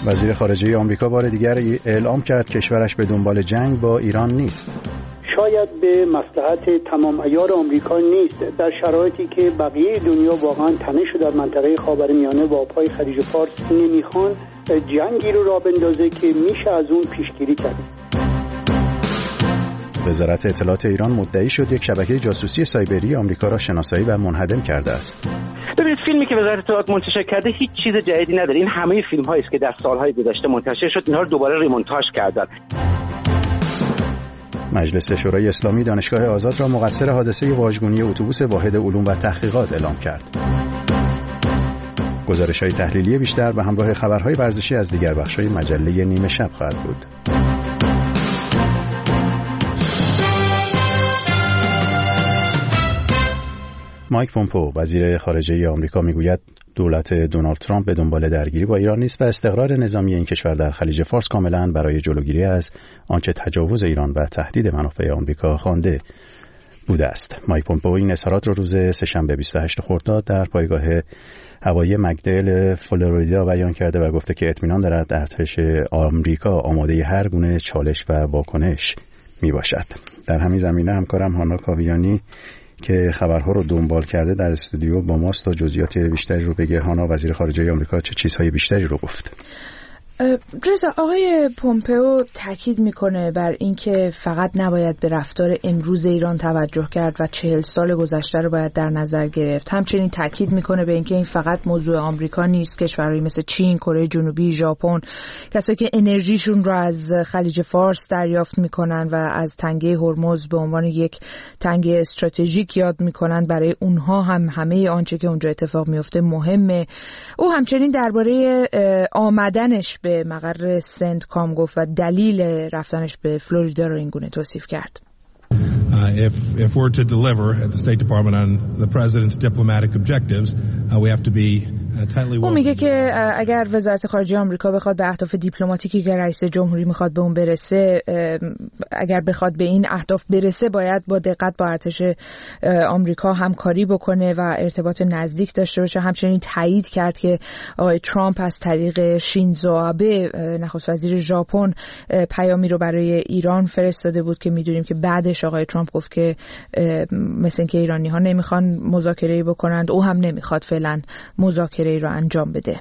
وزیر خارجه آمریکا بار دیگر اعلام کرد کشورش به دنبال جنگ با ایران نیست. شاید به مصلحت تمام عیار آمریکا نیست در شرایطی که بقیه دنیا واقعا تنش در منطقه خاورمیانه و آبهای خلیج فارس نمیخوان جنگی رو راه بندازه که میشه از اون پیشگیری کرد. وزارت اطلاعات ایران مدعی شد یک شبکه جاسوسی سایبری آمریکا را شناسایی و منهدم کرده است. ببینید فیلمی که وزارت اطلاعات منتشر کرده هیچ چیز جدیدی نداره. این همه فیلم‌هایی است که در سال‌های گذشته منتشر شد، اینها رو دوباره ریمونتاژ کردن. مجلس شورای اسلامی دانشگاه آزاد را مقصر حادثه واژگونی اتوبوس واحد علوم و تحقیقات اعلام کرد. گزارش‌های تحلیلی بیشتر به همراه خبرهای ورزشی از دیگر بخش‌های مجله نیمه شب خواهد بود. مایک پومپئو وزیر خارجه آمریکا میگوید دولت دونالد ترامپ به دنبال درگیری با ایران نیست و استقرار نظامی این کشور در خلیج فارس کاملا برای جلوگیری از آنچه تجاوز ایران و تهدید منافع آمریکا خوانده بوده است. مایک پومپئو این اظهارات را روز سه‌شنبه 28 خرداد در پایگاه هوایی مکدل فلوریدا بیان کرده و گفته که اطمینان دارد ارتش آمریکا آماده هر گونه چالش و واکنش میباشد. در همین زمینه همکارم هانا کاویانی که خبرها رو دنبال کرده در استودیو با ماست تا جزئیات بیشتری رو بگه. هانا، وزیر خارجه آمریکا چه چیزهای بیشتری رو گفت؟ رضا، آقای پومپئو تاکید میکنه بر اینکه فقط نباید به رفتار امروز ایران توجه کرد و 40 سال گذشته رو باید در نظر گرفت. همچنین تاکید میکنه به اینکه این فقط موضوع آمریکا نیست. کشورهایی مثل چین، کره جنوبی، ژاپن، کسایی که انرژیشون رو از خلیج فارس دریافت میکنن و از تنگه هرمز به عنوان یک تنگه استراتژیک یاد میکنن، برای اونها هم همه آنچه که اونجا اتفاق میفته مهمه. او همچنین درباره آمدنش به مقر سنتکام گفت و دلیل رفتنش به فلوریدا رو اینگونه توصیف کرد. If we're to deliver at the State Department on the President's diplomatic objectives, we have to be او میگه که اگر وزارت خارجه آمریکا بخواد به اهداف دیپلماتیکی که رئیس جمهوری میخواد به اون برسه، اگر بخواد به این اهداف برسه، باید با دقت با ارتش آمریکا همکاری بکنه و ارتباط نزدیک داشته باشه. همچنین تایید کرد که آقای ترامپ از طریق شینزو آبه، نخست وزیر ژاپن، پیامی رو برای ایران فرستاده بود که میدونیم که بعدش آقای ترامپ گفت که مثل اینکه ایرانی‌ها نمیخوان مذاکره‌ای بکنند، او هم نمیخواد فعلا مذاکره رو انجام بده.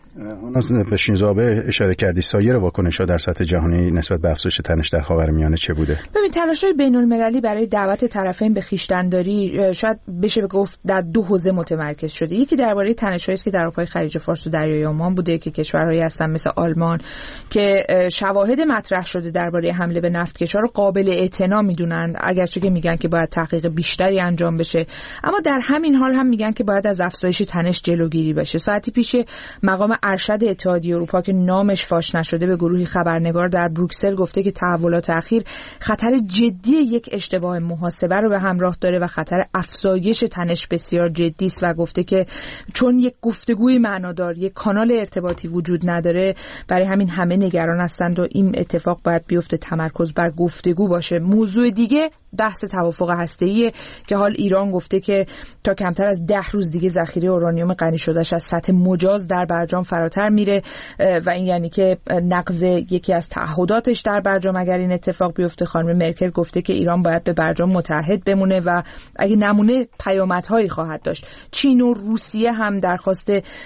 به شینزو آبه اشاره کردی. سایر واکنش‌ها در سطح جهانی نسبت به افزایش تنش در خاورمیانه چه بوده؟ ببین، تلاش‌های بین‌المللی برای دعوت طرفین به خویشتن‌داری شاید بشه گفت در دو حوزه متمرکز شده. یکی درباره تنش‌هایی است که در آب‌های خلیج فارس و دریای عمان بوده که کشورهایی هستن مثل آلمان که شواهد مطرح شده درباره حمله به نفتکش‌ها رو قابل اعتنا می‌دونن، اگرچه که میگن که باید تحقیق بیشتری انجام بشه، اما در همین حال هم میگن که باید از افزایش تنش جلوگیری بشه. ساعتی پیش مقام ارشد اتحادیه اروپا که نامش فاش نشده به گروهی خبرنگار در بروکسل گفته که تحولات اخیر خطر جدی یک اشتباه محاسبه رو به همراه داره و خطر افزایش تنش بسیار جدی است و گفته که چون یک گفتگوی معنادار، یک کانال ارتباطی وجود نداره، برای همین همه نگران هستند و این اتفاق باید بیفته تمرکز بر گفتگو باشه. موضوع دیگه بحث توافق هسته‌ایه که حال ایران گفته که تا کمتر از 10 روز دیگه ذخیره اورانیوم غنی شده‌اش از سطح مجاز در برجام فراتر میره و این یعنی که نقض یکی از تعهداتش در برجام اگر این اتفاق بیفته. خانم مرکل گفته که ایران باید به برجام متحد بمونه و اگه نمونه پیامدهایی خواهد داشت. چین و روسیه هم درخواست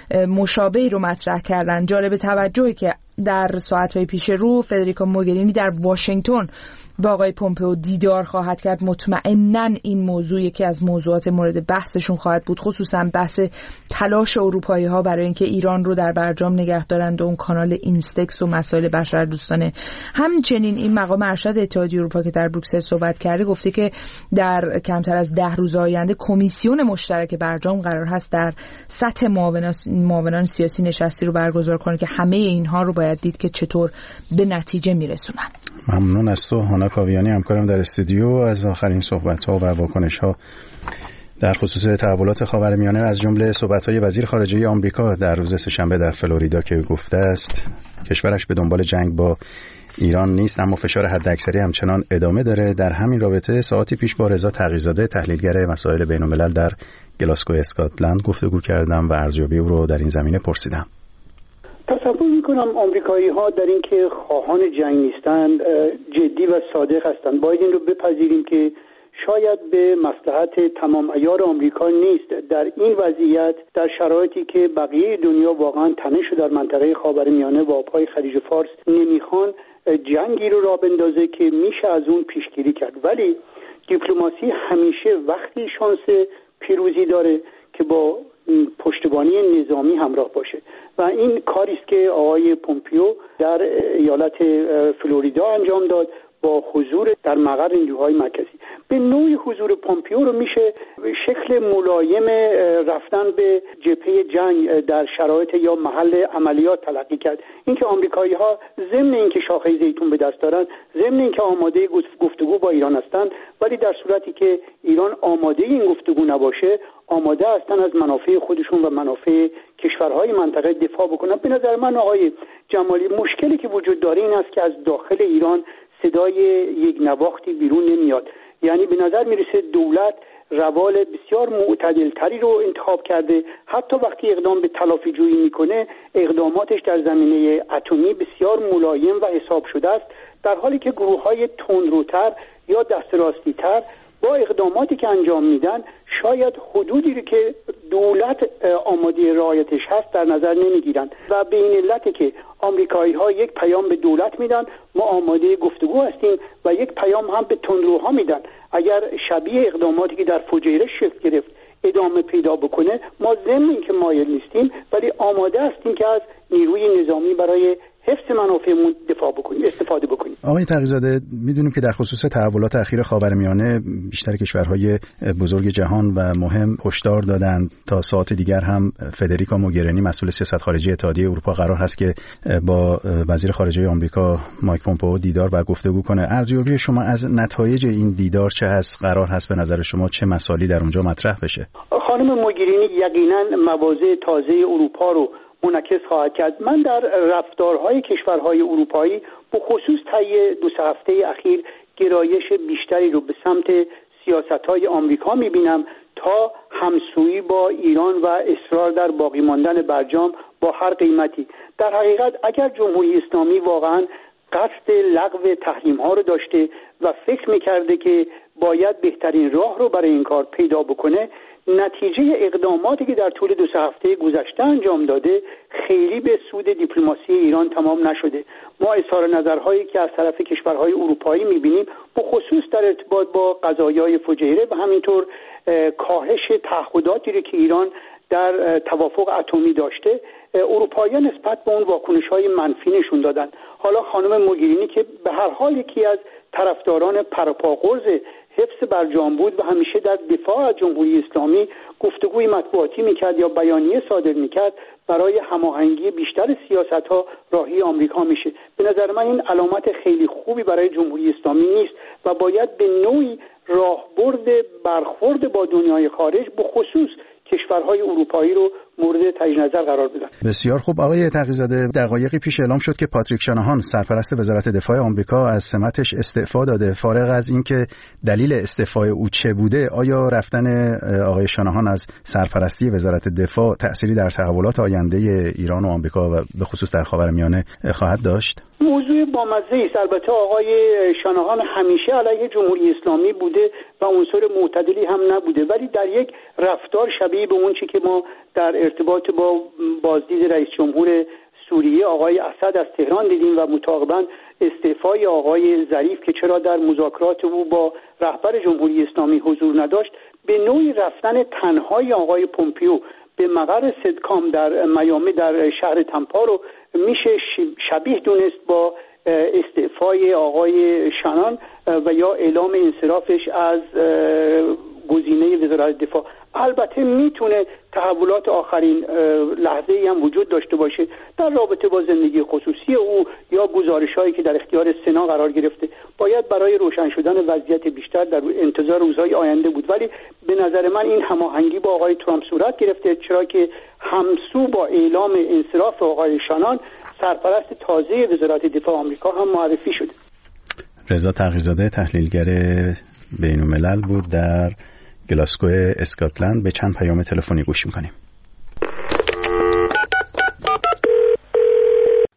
مشابهی رو مطرح کردن. جالب توجهی که در ساعت‌های پیش رو فدریکا موگرینی در واشنگتن با آقای پومپئو دیدار خواهد کرد. مطمئناً این موضوع یکی از موضوعات مورد بحثشون خواهد بود، خصوصاً بحث تلاش اروپایی‌ها برای اینکه ایران رو در برجام نگه دارند و اون کانال اینستکس و مسائل بشردوستانه. همچنین این مقام ارشد اتحادیه اروپا که در بروکسل صحبت کرده گفته که در کمتر از 10 روز آینده کمیسیون مشترک برجام قرار هست در سطح معاونان سیاسی نشستی رو برگزار کنه که همه اینها رو باید دید که چطور به نتیجه میرسونن. ممنون از تو هانا کاویانی، همکارم در استودیو، از آخرین صحبت‌ها و واکنش‌ها در خصوص تحولات خاورمیانه، از جمله صحبت‌های وزیر خارجه آمریکا در روز سه‌شنبه در فلوریدا که گفته است کشورش به دنبال جنگ با ایران نیست، اما فشار حداکثری همچنان ادامه داره. در همین رابطه ساعتی پیش با رضا تقی‌زاده، تحلیلگر مسائل بین‌الملل در گلاسگو اسکاتلند گفتگو کردم و ارزیابی او رو در این زمینه پرسیدم. تصور میکنم آمریکایی ها در این که خواهان جنگ نیستند جدی و صادق هستند. باید این رو بپذیریم که شاید به مصلحت تمام عیار آمریکا نیست در این وضعیت، در شرایطی که بقیه دنیا واقعا تنش در منطقه خاورمیانه و آبهای خلیج فارس نمیخوان، جنگی رو راه بندازه که میشه از اون پیشگیری کرد. ولی دیپلماسی همیشه وقتی شانس پیروزی داره که با پشتیبانی نظامی همراه باشه و این کاری است که آقای پومپیو در ایالت فلوریدا انجام داد با حضور در مقر نیروهای مرکزی. به نوعی حضور پومپیو رو میشه شکل ملایم رفتن به جبهه جنگ در شرایط یا محل عملیات تلقی کرد. اینکه آمریکایی ها ضمن اینکه شاخه زیتون به دست دارن، ضمن اینکه آماده گفتگو با ایران هستند، ولی در صورتی که ایران آماده این گفتگو نباشه، آماده هستن از منافع خودشون و منافع کشورهای منطقه دفاع بکنن. به نظر من آقای جمالی مشکلی که وجود داره این است که از داخل ایران صدای یک نواختی بیرون نمیاد. یعنی به نظر میرسه دولت روال بسیار معتدلتری رو انتخاب کرده. حتی وقتی اقدام به تلافی جویی میکنه، اقداماتش در زمینه اتمی بسیار ملایم و حساب شده است، در حالی که گروه‌های تندروتر یا دست راستی تر با اقداماتی که انجام میدن شاید حدودی رو که دولت آماده رعایتش هست در نظر نمیگیرن و به این علته که آمریکایی ها یک پیام به دولت میدن ما آماده گفتگو هستیم و یک پیام هم به تندروها میدن. اگر شبیه اقداماتی که در فجیره شکل گرفت ادامه پیدا بکنه، ما ضمن اینکه مایل نیستیم ولی آماده هستیم که از نیروی نظامی برای حفظ منافعمون استفاده بکنیم. آقای تقی‌زاده، میدونیم که در خصوص تحولات اخیر خاورمیانه بیشتر کشورهای بزرگ جهان و مهم هشدار دادند. تا ساعت دیگر هم فدریکا موگرینی مسئول سیاست خارجی اتحادیه اروپا قرار هست که با وزیر خارجه آمریکا مایک پومپئو دیدار و گفتگو کنه. ارزیابی شما از نتایج این دیدار چه هست؟ قرار هست به نظر شما چه مسائلی در اونجا مطرح بشه؟ خانم موگرینی یقینا مواضع تازه اروپا رو منعکس خواهد کرد. من در رفتارهای کشورهای اروپایی به خصوص طی 2 هفته اخیر گرایش بیشتری رو به سمت سیاست‌های آمریکا می‌بینم تا همسویی با ایران و اصرار در باقی ماندن برجام با هر قیمتی. در حقیقت اگر جمهوری اسلامی واقعاً قصد لغو تحریم‌ها رو داشته و فکر می‌کرده که باید بهترین راه رو برای این کار پیدا بکنه، نتیجه اقداماتی که در طول 2 هفته گذشته انجام داده خیلی به سود دیپلماسی ایران تمام نشده. ما اظهار نظرهایی که از طرف کشورهای اروپایی می‌بینیم به خصوص در ارتباط با قضایای فجیره و همینطور کاهش تعهداتی رو که ایران در توافق اتمی داشته، اروپاییان نسبت به اون واکنش‌های منفی نشون دادن. حالا خانم موگرینی که به هر حال یکی از طرفداران پروپاگورز حفظ برجام بود و همیشه در دفاع از جمهوری اسلامی گفتگوی مطبوعاتی میکرد یا بیانیه صادر میکرد، برای هماهنگی بیشتر سیاست‌ها راهی آمریکا میشه. به نظر من این علامت خیلی خوبی برای جمهوری اسلامی نیست و باید به نوعی راهبرد برخورد با دنیای خارج به خصوص کشورهای اروپایی رو مورد تجدید نظر قرار بدن. بسیار خوب. آقای تقی‌زاده، دقایقی پیش اعلام شد که پاتریک شاناهان سرپرست وزارت دفاع آمریکا از سمتش استعفا داده. فارغ از اینکه دلیل استعفای او چه بوده، آیا رفتن آقای شاناهان از سرپرستی وزارت دفاع تأثیری در تحولات آینده ایران و آمریکا و به خصوص در خاورمیانه خواهد داشت؟ موضوع بامزه است. البته آقای شاناهان همیشه علیه جمهوری اسلامی بوده و عنصر معتدلی هم نبوده، ولی در یک رفتار شبیه به اون چی که ما در ارتباط با بازدید رئیس جمهور سوریه آقای اسد از تهران دیدیم و متعاقباً استعفای آقای ظریف که چرا در مذاکرات او با رهبر جمهوری اسلامی حضور نداشت، به نوعی رفتن تنهای آقای پومپیو به مقر سدکام در میامی در شهر تمپا رو میشه شبیه دونست با استعفای آقای شانان و یا اعلام انصرافش از گزینه وزارت دفاع. البته میتونه تحولات آخرین لحظه‌ای هم وجود داشته باشه در رابطه با زندگی خصوصی او یا گزارش‌هایی که در اختیار سنا قرار گرفته. باید برای روشن شدن وضعیت بیشتر در انتظار روزهای آینده بود، ولی به نظر من این هماهنگی با آقای ترامپ صورت گرفته، چرا که همسو با اعلام انصراف آقای شانان سرپرست تازه وزارت دفاع آمریکا هم معرفی شده. رضا تقی‌زاده، تحلیلگر بین‌الملل بود، در گلاسگو اسکاتلند. به چند پیام تلفنی گوش می‌کنیم.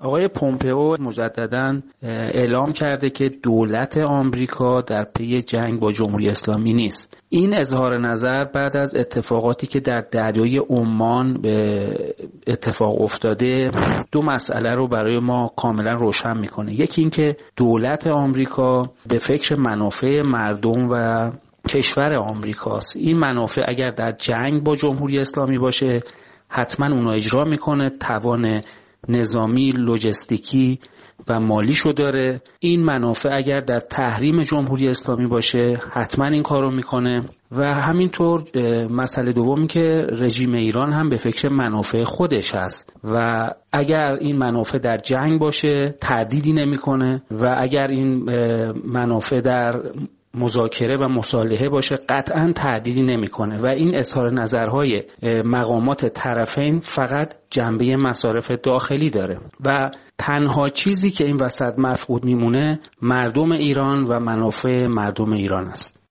آقای پومپئو مجدداً اعلام کرده که دولت آمریکا در پی جنگ با جمهوری اسلامی نیست. این اظهار نظر بعد از اتفاقاتی که در دریای عمان به اتفاق افتاده دو مسئله رو برای ما کاملا روشن میکنه. یکی این که دولت آمریکا به فکر منافع مردم و کشور آمریکاست. این منافع اگر در جنگ با جمهوری اسلامی باشه حتما اونو اجرا میکنه، توان نظامی، لوجستیکی و مالیشو داره. این منافع اگر در تحریم جمهوری اسلامی باشه حتما این کارو میکنه. و همینطور مسئله دومی که رژیم ایران هم به فکر منافع خودش هست و اگر این منافع در جنگ باشه تردیدی نمیکنه و اگر این منافع در مذاکره و مصالحه باشه قطعا تهدیدی نمیکنه و این اظهار نظرهای مقامات طرفین فقط جنبه مصارف داخلی داره و تنها چیزی که این وسط مفقود میمونه مردم ایران و منافع مردم ایران است.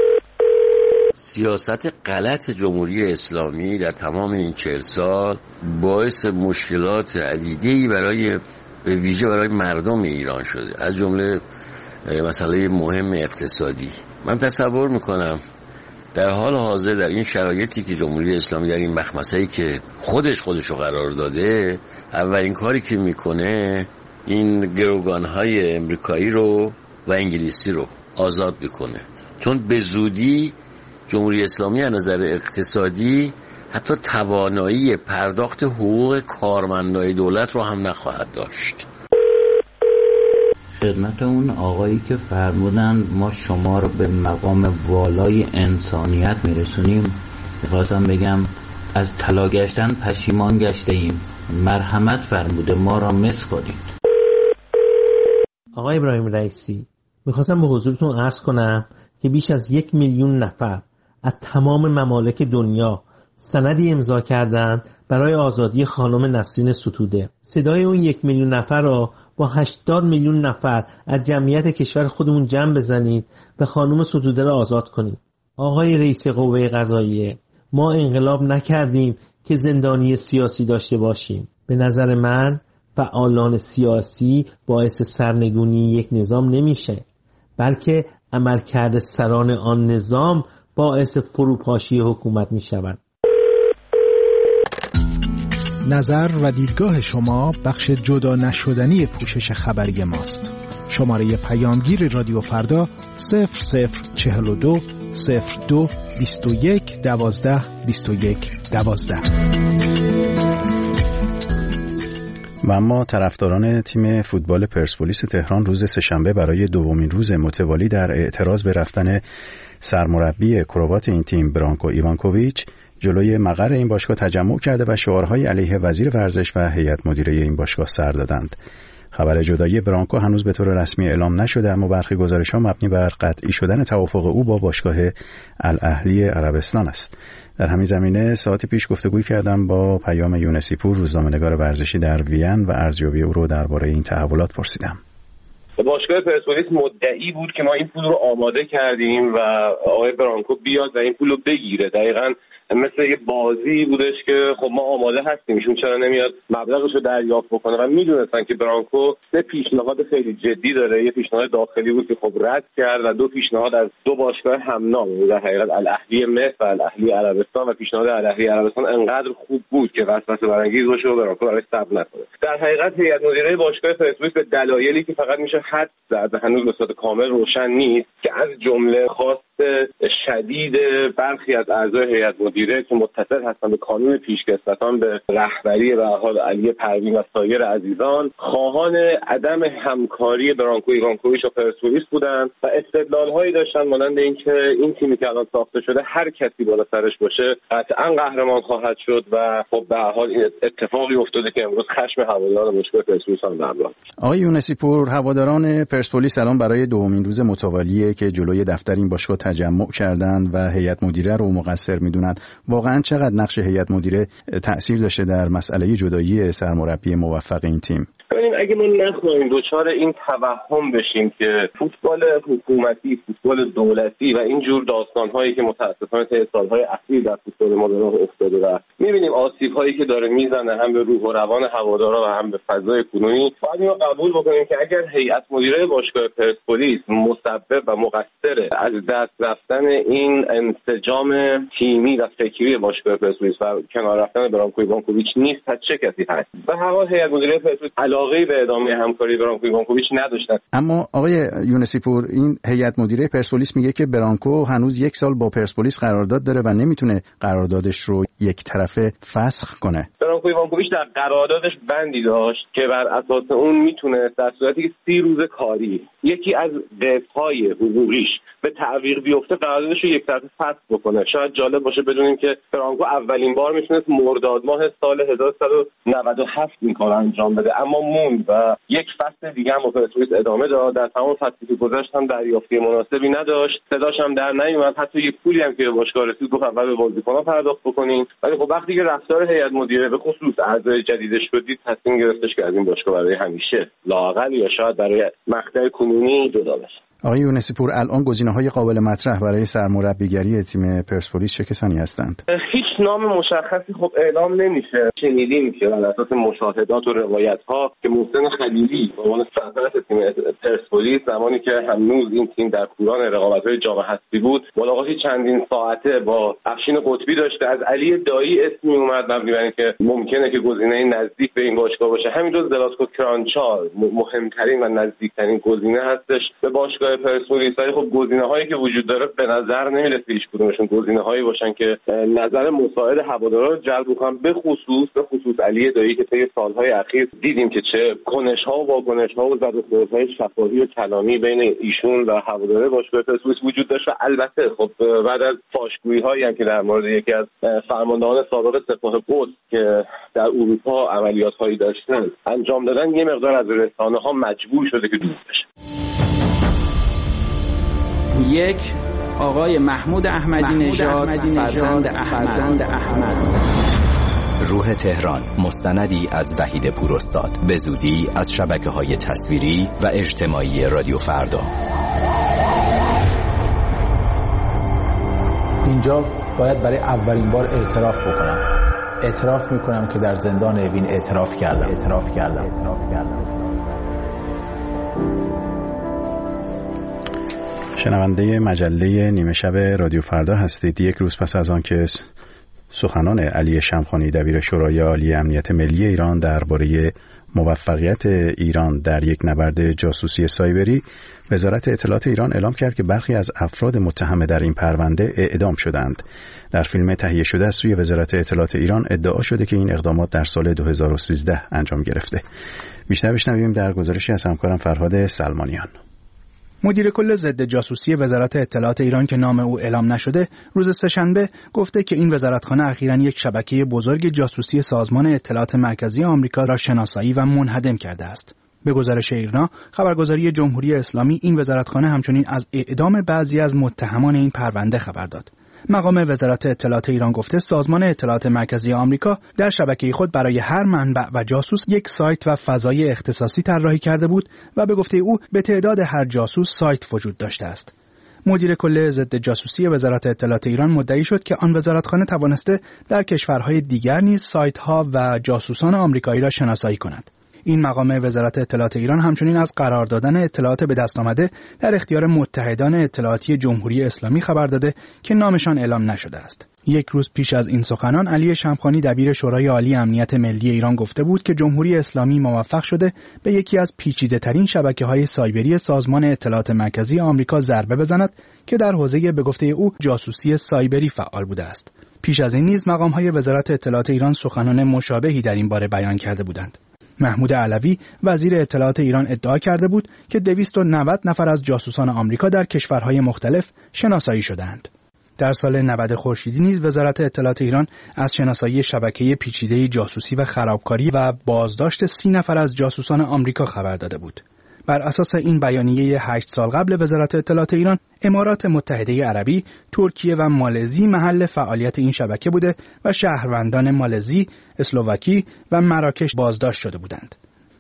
سیاست غلط جمهوری اسلامی در تمام این 40 سال باعث مشکلات عدیده‌ای به ویژه برای مردم ایران شده، از جمله مسئله مهم اقتصادی. من تصور میکنم در حال حاضر در این شرایطی که جمهوری اسلامی در این مخمسه‌ای که خودشو قرار داده، اولین کاری که میکنه این گروگانهای امریکایی رو و انگلیسی رو آزاد میکنه، چون به زودی جمهوری اسلامی از نظر اقتصادی حتی توانایی پرداخت حقوق کارمندای دولت رو هم نخواهد داشت. خدمت اون آقایی که فرمودن ما شما رو به مقام والای انسانیت میرسونیم، میخواستم بگم از طلا گشتن پشیمان گشته ایم. مرحمت فرموده ما را مس کنید. آقای ابراهیم رئیسی، میخواستم به حضورتون عرض کنم که بیش از 1 میلیون نفر از تمام ممالک دنیا سندی امضا کردند برای آزادی خانم نسرین ستوده. صدای اون 1 میلیون نفر را با 80 میلیون نفر از جمعیت کشور خودمون جمع بزنید و خانم ستوده را آزاد کنید. آقای رئیس قوه قضاییه، ما انقلاب نکردیم که زندانی سیاسی داشته باشیم. به نظر من فعالان سیاسی باعث سرنگونی یک نظام نمیشه، بلکه عملکرد سران آن نظام باعث فروپاشی حکومت می شود. نظر و دیدگاه شما بخش جدا نشدنی پوشش خبری ماست. شماره پیامگیر رادیو فردا 0042 02 21 12 21 12. و اما طرفداران تیم فوتبال پرسپولیس تهران روز سه‌شنبه برای دومین روز متوالی در اعتراض به رفتن سرمربی کروات این تیم برانکو ایوانکوویچ جلوی مقر این باشگاه تجمع کرده و شعارهای علیه وزیر ورزش و هیئت مدیره این باشگاه سر دادند. خبر جدایی برانکو هنوز به طور رسمی اعلام نشده، اما برخی گزارش‌ها مبنی بر قطعی شدن توافق او با باشگاه الاهلی عربستان است. در همین زمینه ساعتی پیش گفتگوی کردم با پیام یونسیپور، روزنامه‌نگار ورزشی در وین، و ارزیابی او رو درباره این تحولات پرسیدم. باشگاه پرسپولیس مدعی بود که ما این پول رو آماده کردیم و آقای برانکو بیاد و این پول رو بگیره. دقیقاً مثل یه بازی بودش که خب ما آماده هستیم، ایشون چرا نمیاد مبلغش رو دریافت بکنه. و میدونستن که برانکو سه پیشنهاد خیلی جدی داره. یه پیشنهاد داخلی بود که خب رد کرد و دو پیشنهاد از دو باشگاه همنام، در حقیقت الاهلی مصر و الاهلی عربستان، و پیشنهاد الاهلی عربستان انقدر خوب بود که وسوسه برانگیز باشه و برانکو براش صبر نکنه. در حقیقت هیئت مدیره باشگاه پرسپولیس به دلایلی که فقط میشه حد زد و هنوز به صورت کامل روشن نیست، که از جمله خواست شدید برخی از اعضای هیئت مدیره که متصل هستند به کانون پیشکسوتان به رهبری به حال علی پروین و سایر عزیزان، خواهان عدم همکاری برانکو ایوانکوویچ و پرسپولیس بودند و استدلال‌هایی داشتن مانند اینکه این تیمی که الان ساخته شده هر کسی بالا سرش باشه قطعاً قهرمان خواهد شد و خب به هر حال این اتفاقی افتاده که امروز خشم هواداران باشگاه پرسپولیس هم همراه. آقای یونسیپور، هواداران پرسپولیس الان برای دومین روز متوالیه که جلوی دفتر این باشگاه تجمع کردن و هیئت مدیره رو مقصر میدونن. واقعا چقدر نقش هیئت مدیره تأثیر داشته در مسئله جدایی سرمربی موفق این تیم؟ ببینیم اگه ما نخواهیم دچار این توهم بشیم که فوتبال حکومتی، فوتبال دولتی و اینجور داستان‌هایی که متأسفانه طی سال‌های اخیر در فوتبال ما به راه افتاده و می‌بینیم آسیب‌هایی که داره میزنه هم به روح و روان هوادارا و هم به فضای کنونی، باید اینو قبول بکنیم که اگر هیئت مدیره باشگاه پرسپولیس مسبب و مقصر از دست رفتن این انسجام تیمی و فکری باشگاه پرسپولیس و کنار رفتن برانکو ایوانکوویچ نیست، تا چه کسی هست؟ به هر حال هیئت مدیره پرسپولیس علاقه‌ای به ادامه همکاری برانکو ایوانکوویچ نداشتن. اما آقای یونسی پور، این هیئت مدیره پرسپولیس میگه که برانکو هنوز 1 سال با پرسپولیس قرارداد داره و نمیتونه قراردادش رو یک طرفه فسخ کنه. برانکو ایوانکوویچ در قراردادش بندی داشت که بر اساس اون میتونه در صورتی که 30 روز کاری یکی از قسط‌های حقوقیش به تعویق بیفته قراردادش رو یک طرفه فسخ بکنه. شاید جالب باشه بدونیم که برانکو اولین بار میتونست مرداد ماه سال 1397 این کار انجام بده، اما موند و یک فصل دیگه هم با پرسپولیس ادامه داد. در تمام فصلی که گذشت هم دریافتی مناسبی نداشت، صداش هم در نیومد، حتی یک پولی هم که به باشگاه رسید گفت اول به بازیکن‌ها پرداخت بکنین. ولی خب وقتی که رفتار هیئت مدیره به خصوص اعضای جدیدش رو دید، تصمیم گرفتش که از این باشگاه برای همیشه لااقل یا شاید برای مقطع کنونی جدا بشه. آقای یونسی پور، الان گزینه‌های قابل مطرح برای سرمربیگری تیم پرسپولیس چه کسانی هستند؟ هیچ نام مشخصی خب اعلام نمیشه. شنیدیم که بر اساس مشاهدات و روایت‌ها که محسن خلیلی به عنوان سرپرست تیم پرسپولیس زمانی که هنوز این تیم در کوران رقابت‌های جام حذفی بود، ملاقاتی چندین ساعته با افشین قطبی داشته. از علی دایی اسمی اومد مبنی بر اینکه ممکنه که گزینه نزدیک به این باشگاه باشه. همینطور زلاتکو کرانچار مهمترین و نزدیکترین گزینه هستش به باشگاه پرسپولیس. ولی خب گزینه‌هایی که وجود داره به نظر نمیرسه هیچ کدومشون گزینه‌هایی باشن که نظر مساعد هوادارا رو جلب کنن، به خصوص علی دایی که طی سال‌های اخیر دیدیم که چه کنش‌ها و واکنش‌ها و زد و خوردهای شفاهی و کلامی بین ایشون و هواداره باشگاه پرسپولیس وجود داشت. و البته خب بعد از فاشگویی‌هایی هم که در مورد یکی از فرماندهان سابق سپاه قدس که در اروپا عملیات‌هایی داشتن انجام دادن، یه مقدار از رسانه‌ها مجبور شده که دور بشه. یک آقای محمود احمدی نژاد فرزند احمد. روح تهران، مستندی از وحید پوراستاد، به زودی از شبکه‌های تصویری و اجتماعی رادیو فردا. اینجا باید برای اولین بار اعتراف بکنم. اعتراف میکنم که در زندان اوین اعتراف کردم. شنونده مجله نیمه شب رادیو فردا هستید. 1 روز پس از آن که سخنان علی شمخانی دبیر شورای عالی امنیت ملی ایران درباره موفقیت ایران در یک نبرد جاسوسی سایبری، وزارت اطلاعات ایران اعلام کرد که برخی از افراد متهم در این پرونده اعدام شدند. در فیلم تهیه شده از سوی وزارت اطلاعات ایران ادعا شده که این اقدامات در سال 2013 انجام گرفته. بیشتر بشنویم در گزارشی از همکارم فرهاد سلمانیان. مدیر کل ضد جاسوسی وزارت اطلاعات ایران که نام او اعلام نشده، روز سه‌شنبه گفته که این وزارتخانه اخیراً یک شبکه بزرگ جاسوسی سازمان اطلاعات مرکزی آمریکا را شناسایی و منهدم کرده است. به گزارش ایرنا، خبرگزاری جمهوری اسلامی، این وزارتخانه همچنین از اعدام بعضی از متهمان این پرونده خبر داد. مقام وزارت اطلاعات ایران گفته سازمان اطلاعات مرکزی آمریکا در شبکه خود برای هر منبع و جاسوس یک سایت و فضای اختصاصی طراحی کرده بود و به گفته او به تعداد هر جاسوس سایت وجود داشته است. مدیر کل ضد جاسوسی وزارت اطلاعات ایران مدعی شد که آن وزارتخانه توانسته در کشورهای دیگر نیز سایت‌ها و جاسوسان آمریکایی را شناسایی کند. این مقام وزارت اطلاعات ایران همچنین از قرار دادن اطلاعات به دست آمده در اختیار متحدان اطلاعاتی جمهوری اسلامی خبر داده که نامشان اعلام نشده است. 1 روز پیش از این سخنان، علی شمخانی دبیر شورای عالی امنیت ملی ایران گفته بود که جمهوری اسلامی موفق شده به یکی از پیچیده‌ترین شبکه‌های سایبری سازمان اطلاعات مرکزی آمریکا ضربه بزند که در حوزه به گفته او جاسوسی سایبری فعال بوده است. پیش از این نیز مقام‌های وزارت اطلاعات ایران سخنان مشابهی در این باره بیان کرده بودند. محمود علوی وزیر اطلاعات ایران ادعا کرده بود که 290 نفر از جاسوسان آمریکا در کشورهای مختلف شناسایی شدند. در سال 90 خورشیدی نیز وزارت اطلاعات ایران از شناسایی شبکه پیچیده جاسوسی و خرابکاری و بازداشت 30 نفر از جاسوسان آمریکا خبر داده بود. بر اساس این بیانیه 8 سال قبل وزارت اطلاعات ایران، امارات متحده عربی، ترکیه و مالزی محل فعالیت این شبکه بوده و شهروندان مالزی، اسلواکی و مراکش بازداشت شده بودند.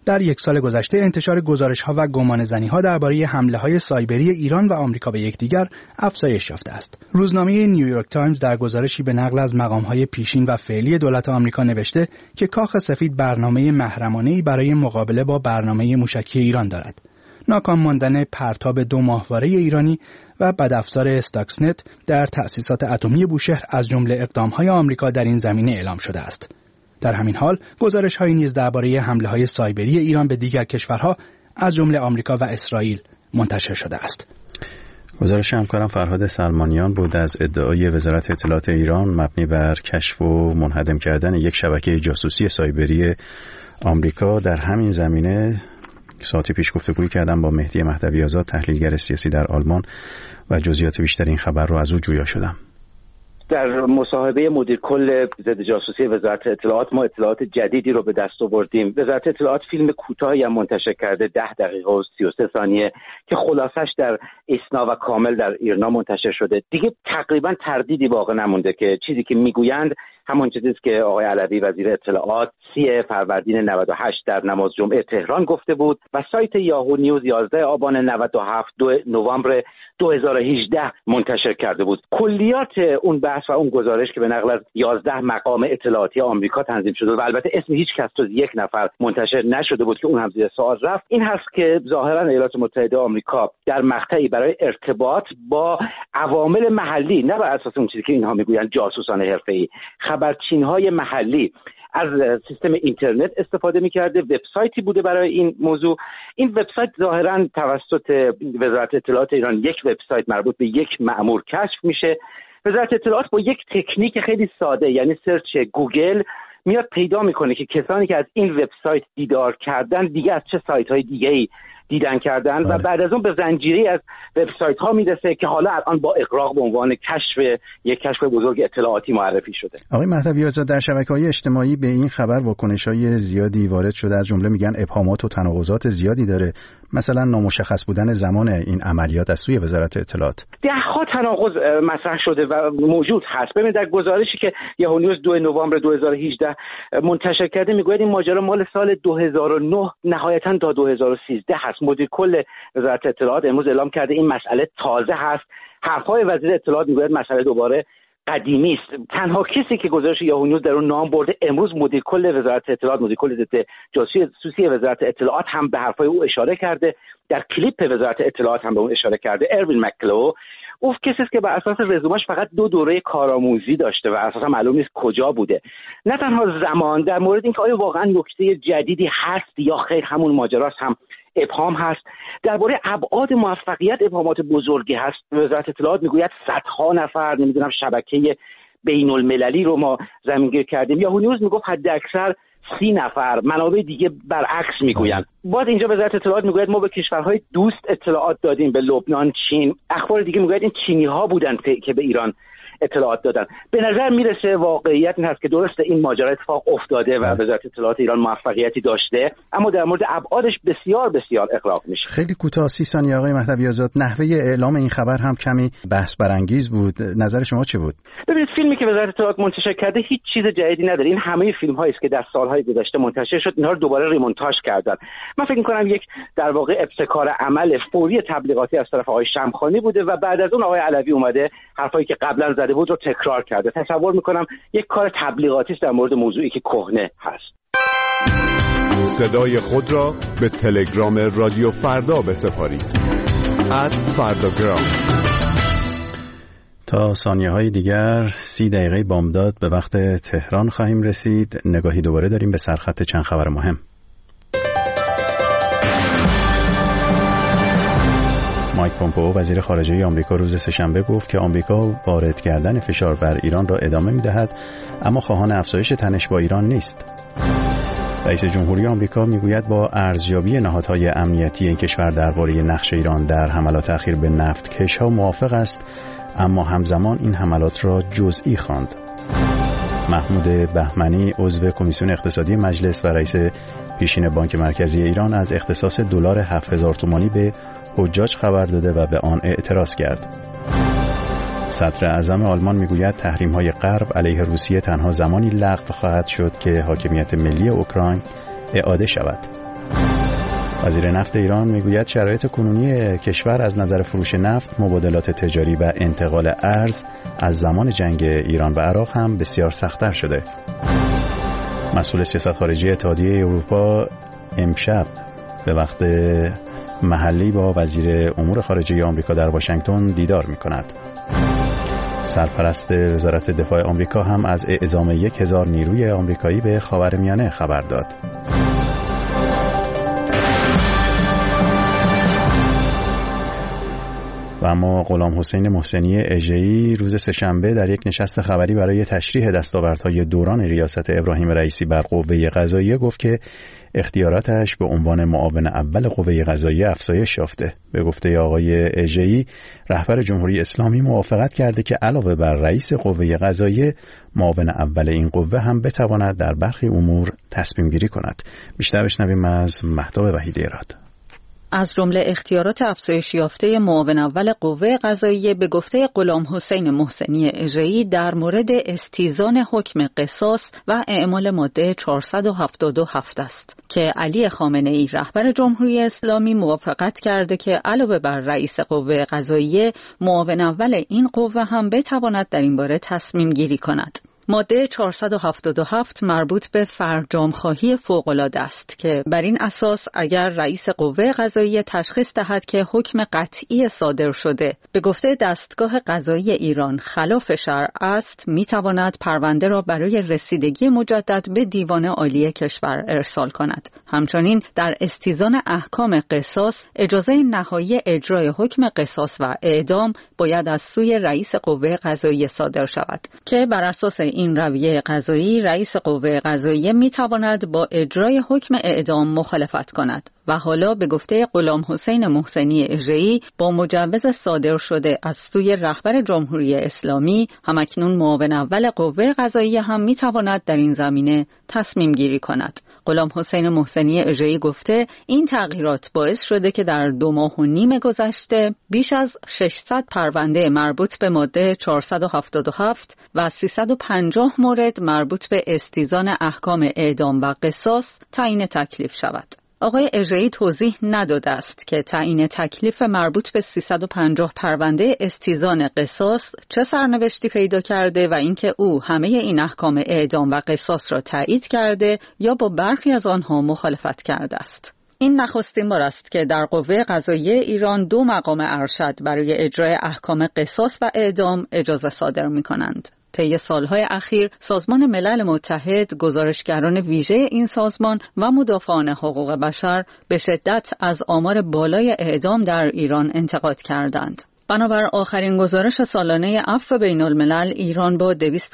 در یک سال گذشته انتشار گزارش‌ها و گمانه‌زنی‌ها درباره حمله‌های سایبری ایران و آمریکا به یکدیگر افزایش یافته است. روزنامه نیویورک تایمز در گزارشی به نقل از مقام‌های پیشین و فعلی دولت آمریکا نوشته که کاخ سفید برنامه محرمانه‌ای برای مقابله با برنامه موشکی ایران دارد. ناکام ماندن پرتاب 2 ماهواره ایرانی و بدافزار استاکسنت در تأسیسات اتمی بوشهر از جمله اقدام‌های آمریکا در این زمینه اعلام شده است. در همین حال گزارش‌هایی نیز درباره حمله‌های سایبری ایران به دیگر کشورها از جمله آمریکا و اسرائیل منتشر شده است. گزارش همکارم فرهاد سلمانیان بود از ادعای وزارت اطلاعات ایران مبنی بر کشف و منهدم کردن یک شبکه جاسوسی سایبری آمریکا در همین زمینه. ساعتی پیش گفتگویی کردم با مهدی مهدوی آزاد، تحلیلگر سیاسی در آلمان، و جزئیات بیشتر این خبر رو از او جویا شدم. در مصاحبه مدیر کل ضد جاسوسی وزارت اطلاعات ما اطلاعات جدیدی رو به دست آوردیم. وزارت اطلاعات فیلم کوتاهی هم منتشر کرده 10 دقیقه و 33 ثانیه که خلاصش در اسنا و کامل در ایرنا منتشر شده. دیگه تقریبا تردیدی باقی نمونده که چیزی که میگویند همون چیزی است که آقای علوی وزیر اطلاعات 30 فروردین 98 در نماز جمعه تهران گفته بود و سایت یاهو نیوز 11 آبان 97 2 نوامبر 2018 منتشر کرده بود. کلیات اون بحث و اون گزارش که به نقل از 11 مقام اطلاعاتی آمریکا تنظیم شده و البته اسم هیچ کس جز یک نفر منتشر نشده بود که اون هم زیر سوال رفت، این هست که ظاهرا ایالات متحده آمریکا در مقطعی برای ارتباط با عوامل محلی، نه بر اساس اون چیزی که اینها میگویند جاسوسان حرفه‌ای، خبرچین‌های محلی از سیستم اینترنت استفاده می‌کرده. وبسایتی بوده برای این موضوع. این وبسایت ظاهراً توسط وزارت اطلاعات ایران، یک وبسایت مربوط به یک مأمور کشف میشه. وزارت اطلاعات با یک تکنیک خیلی ساده، یعنی سرچ گوگل، میاد پیدا میکنه که کسانی که از این وبسایت دیدار کردن دیگه از چه سایت‌های دیگه‌ای دیدن کردن و بعد از اون به زنجیره از وبسایت ها میرسه که حالا الان با اغراق به عنوان یک کشف بزرگ اطلاعاتی معرفی شده. آقای مهدوی آزاد، در شبکه‌های اجتماعی به این خبر واکنش‌های زیادی وارد شده، از جمله میگن ابهامات و تناقضات زیادی داره، مثلا نامشخص بودن زمان این عملیات از سوی وزارت اطلاعات. ده‌ها تناقض مطرح شده و موجود هست. ببینید در گزارشی که یاهو نیوز 2 نوامبر 2018 منتشر کرده میگوید این ماجرا مال سال 2009 نهایتاً تا 2013 هست. مدیر کل وزارت اطلاعات امروز اعلام کرده این مسئله تازه هست. حرفهای وزیر اطلاعات میگوید مسئله دوباره قدیمی است. تنها کسی که گزارش یاهو نیوز در اون نام برده امروز مدیر کل وزارت اطلاعات، مدیر کل ضد جاسوسی وزارت اطلاعات هم به حرفهای او اشاره کرده. در کلیپ وزارت اطلاعات هم به اون اشاره کرده. اروین مکلو او کسی است که بر اساس رزومش فقط 2 دوره کارآموزی داشته و اساسا معلوم نیست کجا بوده. نه تنها زمان، در مورد اینکه آیا واقعا نکته جدیدی هست یا خیر همون ماجراست هم ابهام هست. درباره ابعاد موفقیت ابهامات بزرگی هست. وزارت اطلاعات میگوید صدها نفر، نمیدونم شبکه بین المللی رو ما زمینگیر کردیم. یاهو نیوز میگفت حد اکثر 30 نفر، منابع دیگه برعکس میگویند. باز اینجا وزارت اطلاعات میگوید ما به کشورهای دوست اطلاعات دادیم، به لبنان، چین. اخبار دیگه میگوید این چینی ها بودن که به ایران اطلاعات دادن. به نظر میرسه واقعیت این هست که درسته این ماجرا اتفاق افتاده و وزارت اطلاعات ایران موفقیتی داشته، اما در مورد ابعادش بسیار بسیار اغراق میشه. خیلی کوتاه 30 ثانیه آقای مهدوی آزاد، نحوه اعلام این خبر هم کمی بحث برانگیز بود. نظر شما چه بود؟ ببینید فیلمی که وزارت اطلاعات منتشر کرده هیچ چیز جدیدی نداره. این همه فیلم‌هایی است که در سال‌های گذشته منتشر شد، اینها رو دوباره ریمونتاژ کردن. من فکر می‌کنم یک در واقع ابتکار عمل فوری تبلیغاتی از طرف آقای شمخانی بوده و بعد از اون آقای علوی اومده حرفایی که قبلا زده بود رو تکرار کرده. تصور میکنم یک کار تبلیغاتی است در مورد موضوعی که کهنه هست. صدای خود را به تلگرام رادیو فردا بسپارید. @فرداگرام. تا ثانیه‌های دیگر 30 دقیقه بامداد به وقت تهران خواهیم رسید. نگاهی دوباره داریم به سرخط چند خبر مهم. مایک پومپئو وزیر خارجه آمریکا روز سه‌شنبه گفت که آمریکا وارد کردن فشار بر ایران را ادامه می‌دهد، اما خواهان افزایش تنش با ایران نیست. رئیس جمهوری آمریکا میگوید با ارزیابی نهادهای امنیتی این کشور درباره نقش ایران در حملات اخیر به نفتکش‌ها موافق است، اما همزمان این حملات را جزئی خواند. محمود بهمنی عضو کمیسیون اقتصادی مجلس و رئیس پیشین بانک مرکزی ایران از اختصاص دلار 7000 تومانی به حجاج خبر داده و به آن اعتراض کرد. صدر اعظم آلمان میگوید تحریم‌های غرب علیه روسیه تنها زمانی لغو خواهد شد که حاکمیت ملی اوکراین اعاده شود. وزیر نفت ایران میگوید شرایط کنونی کشور از نظر فروش نفت، مبادلات تجاری و انتقال ارز از زمان جنگ ایران و عراق هم بسیار سخت‌تر شده. مسئول سیاست خارجی اتحادیه اروپا امشب به وقت محلی با وزیر امور خارجه آمریکا در واشنگتن دیدار می‌کند. سرپرست وزارت دفاع آمریکا هم از اعزام 1000 نیروی آمریکایی به خاورمیانه خبر داد. و اما غلام حسین محسنی اژه‌ای روز سه‌شنبه در یک نشست خبری برای تشریح دستاوردهای دوران ریاست ابراهیم رئیسی بر قوه قضاییه گفت که اختیاراتش به عنوان معاون اول قوه قضاییه افزایش یافته. به گفته آقای اژه‌ای، رهبر جمهوری اسلامی موافقت کرده که علاوه بر رئیس قوه قضاییه، معاون اول این قوه هم بتواند در برخی امور تصمیم گیری کند. بیشتر بشنویم از مهتاب وحیدی راد. از جمله اختیارات افزایش یافته معاون اول قوه قضاییه به گفته غلام حسین محسنی اژه‌ای در مورد استیزان حکم قصاص و اعمال ماده 477 است که علی خامنه‌ای رهبر جمهوری اسلامی موافقت کرده که علاوه بر رئیس قوه قضاییه، معاون اول این قوه هم بتواند در این باره تصمیم گیری کند. ماده 477 مربوط به فرجام‌خواهی فوق‌العاده است که بر این اساس اگر رئیس قوه قضاییه تشخیص دهد که حکم قطعی صادر شده به گفته دستگاه قضایی ایران خلاف شرع است، می‌تواند پرونده را برای رسیدگی مجدد به دیوان عالی کشور ارسال کند. همچنین در استیزان احکام قصاص، اجازه نهایی اجرای حکم قصاص و اعدام باید از سوی رئیس قوه قضاییه صادر شود که بر اساس این رویه قضایی رئیس قوه قضاییه میتواند با اجرای حکم اعدام مخالفت کند و حالا به گفته غلام حسین محسنی اژه‌ای با مجوز صادر شده از سوی رهبر جمهوری اسلامی، همکنون معاون اول قوه قضاییه هم میتواند در این زمینه تصمیم گیری کند. غلام حسین محسنی اژه‌ای گفته این تغییرات باعث شده که در 2.5 ماه گذشته بیش از 600 پرونده مربوط به ماده 477 و 350 مورد مربوط به استیزان احکام اعدام و قصاص تعیین تکلیف شود. آقای اژه‌ای توضیح نداده است که تعیین تکلیف مربوط به 350 پرونده استیزان قصاص چه سرنوشتی پیدا کرده و اینکه او همه این احکام اعدام و قصاص را تایید کرده یا با برخی از آنها مخالفت کرده است. این نخستین بار است که در قوه قضاییه ایران 2 مقام ارشد برای اجرای احکام قصاص و اعدام اجازه صادر می‌کنند. طی سالهای اخیر سازمان ملل متحد، گزارشگران ویژه این سازمان و مدافعان حقوق بشر به شدت از آمار بالای اعدام در ایران انتقاد کردند. بنابر آخرین گزارش سالانه عفو بین الملل، ایران با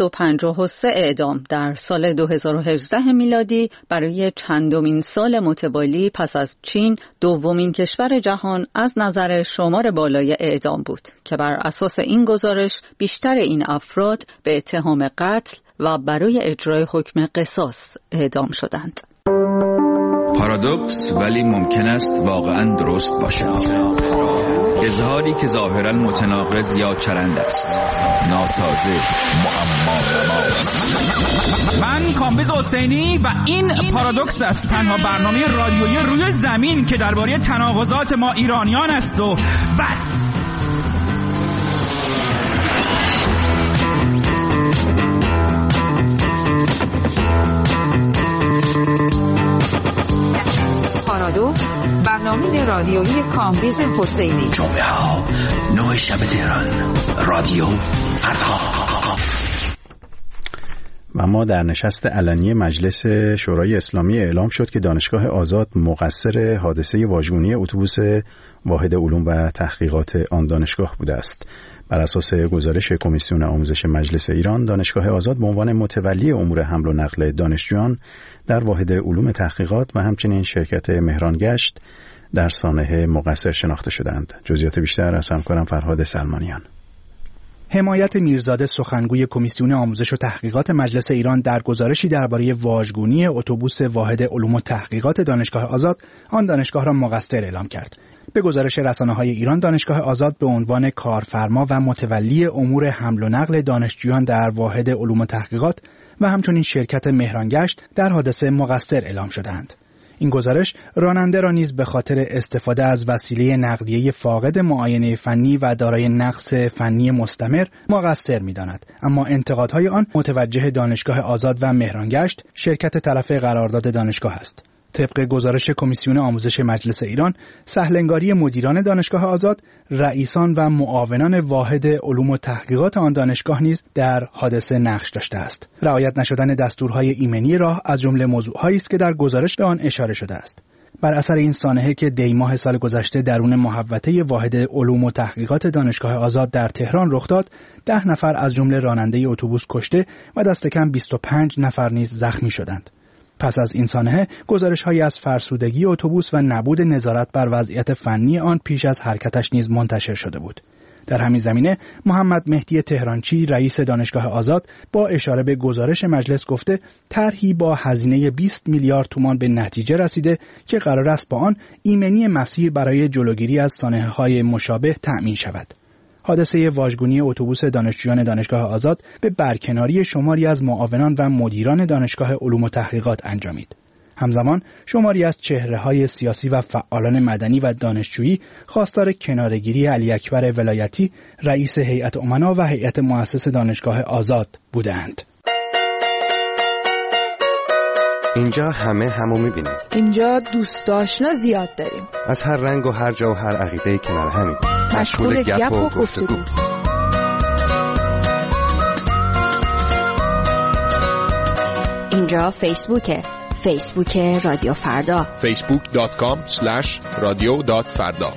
253 اعدام در سال 2018 میلادی برای چندمین سال متوالی پس از چین دومین کشور جهان از نظر شمار بالای اعدام بود که بر اساس این گزارش بیشتر این افراد به اتهام قتل و برای اجرای حکم قصاص اعدام شدند. پارادوکس ولی ممکن است واقعا درست باشد. اظهاری که ظاهرا متناقض یا چرند است، ناسازه، معما. من کامبیز حسینی و این پارادوکس است، تنها برنامه رادیویی روی زمین که درباره تناقضات ما ایرانیان است و بس. پارادوکس، برنامه رادیویی کامبیز حسینی. جمعه ها 9 شب تهران، رادیو فردا. و ما در نشست علنی مجلس شورای اسلامی اعلام شد که دانشگاه آزاد مقصر حادثه واژگونی اتوبوس واحد علوم و تحقیقات آن دانشگاه بوده است. بر اساس گزارش کمیسیون آموزش مجلس ایران، دانشگاه آزاد به عنوان متولی امور حمل و نقل دانشجویان در واحد علوم تحقیقات و همچنین شرکت مهرانگشت در سانحه مقصر شناخته شدند. جزئیات بیشتر از همکارم فرهاد سلمانیان. حمایت میرزاده، سخنگوی کمیسیون آموزش و تحقیقات مجلس ایران، در گزارشی درباره واژگونی اتوبوس واحد علوم و تحقیقات دانشگاه آزاد آن دانشگاه را مقصر اعلام کرد. به گزارش رسانه‌های ایران، دانشگاه آزاد به عنوان کارفرما و متولی امور حمل و نقل دانشجویان در واحد علوم و تحقیقات و همچنین شرکت مهرانگشت در حادثه مقصر اعلام شدند. این گزارش راننده را نیز به خاطر استفاده از وسیله نقلیه فاقد معاینه فنی و دارای نقص فنی مستمر مقصر می‌داند، اما انتقادهای آن متوجه دانشگاه آزاد و مهرانگشت، شرکت طرف قرارداد دانشگاه است. طبق گزارش کمیسیون آموزش مجلس ایران، سهل‌انگاری مدیران دانشگاه آزاد، رئیسان و معاونان واحد علوم و تحقیقات آن دانشگاه نیز در حادثه نقش داشته است. رعایت نشدن دستورهای ایمنی راه از جمله موضوعهایی است که در گزارش به آن اشاره شده است. بر اثر این سانحه که دی ماه سال گذشته درون محوطه واحد علوم و تحقیقات دانشگاه آزاد در تهران رخ داد، 10 نفر از جمله راننده اتوبوس کشته و دست کم 25 نفر نیز زخمی شدند. پس از این سانحه گزارش‌هایی از فرسودگی اتوبوس و نبود نظارت بر وضعیت فنی آن پیش از حرکتش نیز منتشر شده بود. در همین زمینه محمد مهدی تهرانچی رئیس دانشگاه آزاد با اشاره به گزارش مجلس گفته طرحی با هزینه 20 میلیارد تومان به نتیجه رسیده که قرار است با آن ایمنی مسیر برای جلوگیری از سانحه‌های مشابه تأمین شود. حادثه واژگونی اتوبوس دانشجویان دانشگاه آزاد به برکناری شماری از معاونان و مدیران دانشگاه علوم و تحقیقات انجامید. همزمان شماری از چهره‌های سیاسی و فعالان مدنی و دانشجویی خواستار کناره‌گیری علی اکبر ولایتی رئیس هیئت امنا و هیئت مؤسس دانشگاه آزاد بودند. اینجا همو می‌بینیم. اینجا دوست آشنا زیاد داریم. از هر رنگ و هر جا و هر عقیده‌ای کنار همیم. مشغول گپ و گفتگو. اینجا فیسبوک رادیو فردا. facebook.com/radio.farda.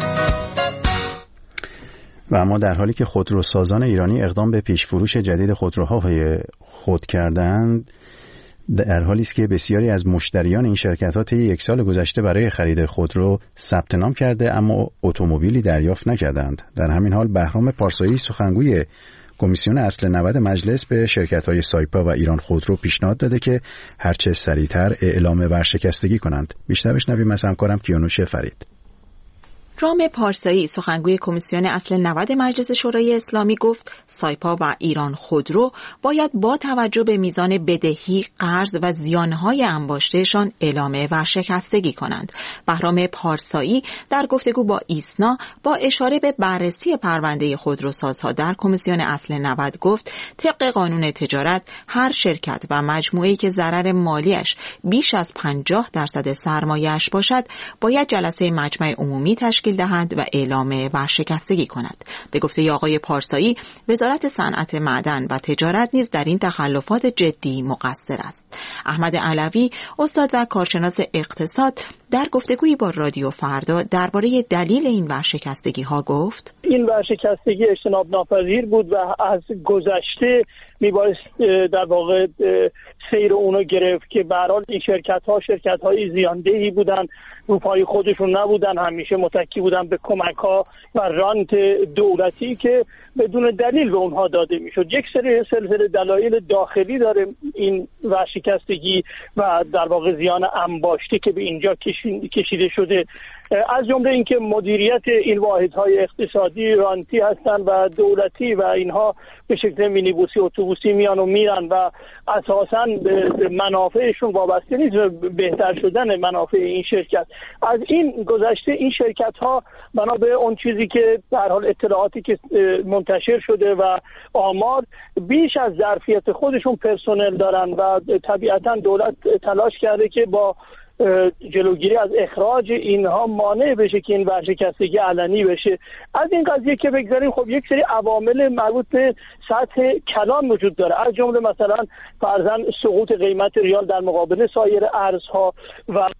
و اما در حالی که خودروسازان ایرانی اقدام به پیشفروش جدید خودروهای خود کردند، در حالی است که بسیاری از مشتریان این شرکت‌ها طی یک سال گذشته برای خرید خودرو ثبت نام کرده اما اتومبیلی دریافت نکردند. در همین حال بهرام پارسایی سخنگوی کمیسیون اصل 90 مجلس به شرکت‌های سایپا و ایران خودرو پیشنهاد داده که هرچه سریعتر اعلام ورشکستگی کنند. بیشتر بشنویم از همکارم کیانوش فرید. رام پارسایی سخنگوی کمیسیون اصل 90 مجلس شورای اسلامی گفت سایپا و ایران خودرو باید با توجه به میزان بدهی، قرض و زیانهای انباشتهشان اعلام ورشکستگی کنند. بهرام پارسایی در گفتگو با ایسنا با اشاره به بررسی پرونده خودروسازها در کمیسیون اصل 90 گفت طبق قانون تجارت هر شرکت و مجموعه‌ای که ضرر مالیش بیش از 50% سرمایه‌اش باشد باید جلسه مجمع عمومی تشکیل دهند و اعلام ورشکستگی کند. به گفته آقای پارسایی وزارت صنعت معدن و تجارت نیز در این تخلفات جدی مقصر است. احمد علوی استاد و کارشناس اقتصاد در گفتگویی با رادیو فردا درباره دلیل این ورشکستگی ها گفت این ورشکستگی اجتناب ناپذیر بود و از گذشته میبایست در واقع سیر اونو گرفت که به هر حال این شرکت‌های زیاندهی بودن، رو پای خودشون نبودن، همیشه متکی بودن به کمک‌ها و رانت دولتی که بدون دلیل به اونها داده میشد. یک سلسله دلایل داخلی داره این ورشکستگی و در واقع زیان انباشته که به اینجا کشیده شده، از جمله اینکه مدیریت این واحدهای اقتصادی رانتی هستند و دولتی و اینها به شکل مینیبوسی اتوبوسی میان و میرن و اساساً به منافعشون وابسته نیست، بهتر شدن منافع این شرکت. از این گذشته این شرکت ها بنا به اون چیزی که در حال اطلاعاتی که منتشر شده و آمار بیش از ظرفیت خودشون پرسنل دارن و طبیعتاً دولت تلاش کرده که با جلوگیری از اخراج اینها مانع بشه که این ورشکستگی علنی بشه. از این قضیه که بگذاریم خب یک سری عوامل مربوط به سطح کلان وجود داره، از جمله مثلا فرضاً سقوط قیمت ریال در مقابل سایر ارزها و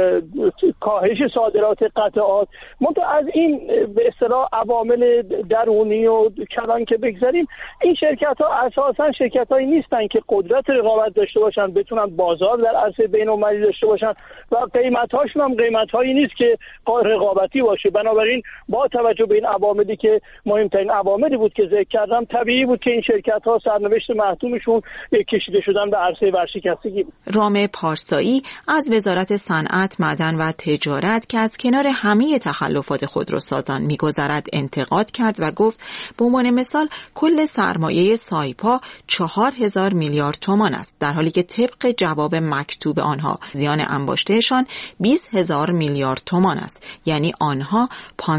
کاهش صادرات قطعات. منتها از این به اصطلاح عوامل درونی و کلان که بگذاریم این شرکت ها اساساً شرکت هایی نیستن که قدرت رقابت داشته باشن، بتونن بازار در عرصه بین‌المللی داشته باشن و قیمت‌هاشون هم قیمت‌هایی نیست که رقابتی باشه. بنابراین با توجه به این عواملی که مهمترین عواملی بود که ذکر کردم، طبیعی بود که این شرکت‌ها سرنوشت محتومشون کشیده شدن به عرصه ورشکستگی بود. رام پارسایی از وزارت صنعت، معدن و تجارت که از کنار همه تخلفات خودروسازان می‌گذرد انتقاد کرد و گفت به عنوان مثال کل سرمایه سایپا 4000 میلیارد تومان است، در حالی که طبق جواب مکتوب آنها زیان انباشته سرمایهشان 20,000 میلیارد تومان است. یعنی آنها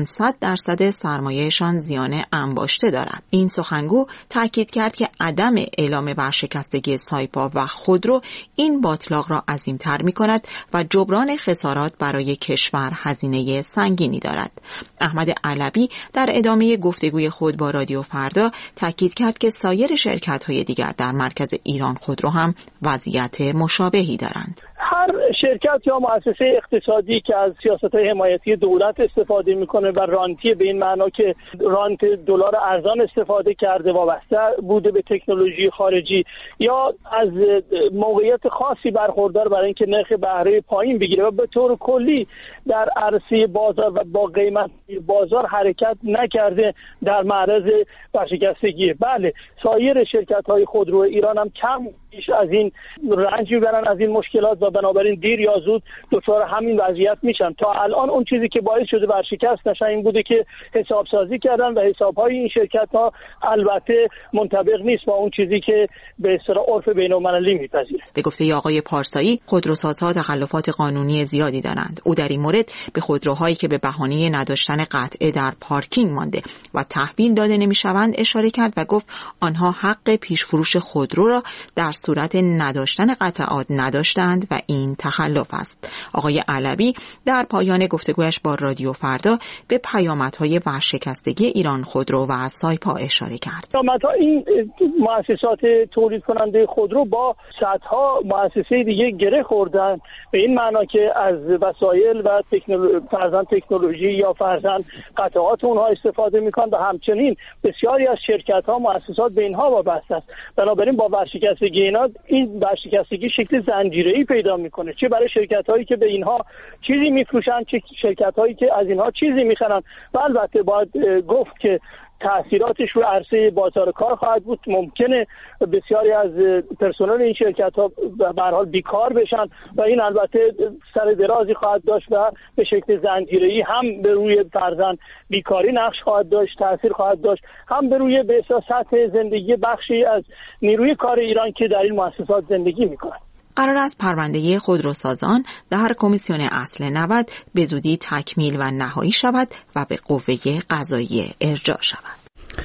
500% سرمایهشان زیان انباشته دارد. این سخنگو تاکید کرد که عدم اعلام ورشکستگی سایپا و خودرو این باتلاق را عظیم‌تر می‌کند و جبران خسارات برای کشور هزینه سنگینی دارد. احمد علوی در ادامه گفتگوی خود با رادیو فردا تاکید کرد که سایر شرکت‌های دیگر در مرکز ایران خودرو هم وضعیت مشابهی دارند. هر شرکت یا مؤسسه اقتصادی که از سیاست‌های حمایتی دولت استفاده می‌کنه و رانتی به این معنا که رانت دلار ارزان استفاده کرده وابسته بوده به تکنولوژی خارجی یا از موقعیت خاصی برخوردار برای اینکه نرخ بهره پایین بگیره و به طور کلی در عرصه بازار و با قیمت بازار حرکت نکرده در معرض ورشکستگی. بله، سایر شرکت‌های خودرو ایران هم کم بیش از این رنج میبرن از این مشکلات و بنابراین دیر یا زود دچار همین وضعیت میشن. تا الان اون چیزی که باعث شده ورشکست نشن این بوده که حسابسازی کردن و حسابهای این شرکت‌ها البته منطبق نیست با اون چیزی که به اصطلاح عرف بین‌المللی میپذیره. به گفته آقای پارسایی، خودروسازها تخلفات قانونی زیادی دارند. او در این مورد به خودروهایی که به بهانه نداشتن قطعه در پارکینگ مانده و تحویل داده نمیشوند اشاره کرد و گفت آنها حق پیشفروش خودرو را در صورت نداشتن قطعات نداشتند و این تخلف است. آقای علوی در پایان گفتگویش با رادیو فردا به پیامدهای ورشکستگی ایران خودرو و سایپا اشاره کرد. پیامدها این مؤسسات تولید کننده خودرو با صدها مؤسسه دیگه گره خوردن به این معنا که از وسایل و فرزند تکنولوژی یا فرزند قطعات اونها استفاده میکنن و همچنین بسیاری از شرکت‌ها مؤسسات به اینها وابسته است. بنابراین با ورشکستگی این ورشکستگی شکل زنجیره‌ای پیدا میکنه، چه برای شرکت‌هایی که به اینها چیزی میفروشن چه شرکت‌هایی که از اینها چیزی میخرن و البته باید گفت که تأثیراتش رو عرصه بازار کار خواهد بود. ممکنه بسیاری از پرسنل این شرکت‌ها به هر حال بیکار بشن و این البته سر درازی خواهد داشت و به شکل زنجیره‌ای هم به روی فرزند بیکاری نقش خواهد داشت، تأثیر خواهد داشت، هم به روی به سطح زندگی بخشی از نیروی کار ایران که در این مؤسسات زندگی می‌کنند. قرار است پرونده خودروسازان در کمیسیون اصل 90 به زودی تکمیل و نهایی شود و به قوه قضاییه ارجاع شود.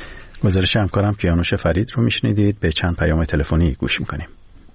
گزارش همکارم کیانوش فرید رو میشنیدید. به چند پیام تلفنی گوش میکنیم.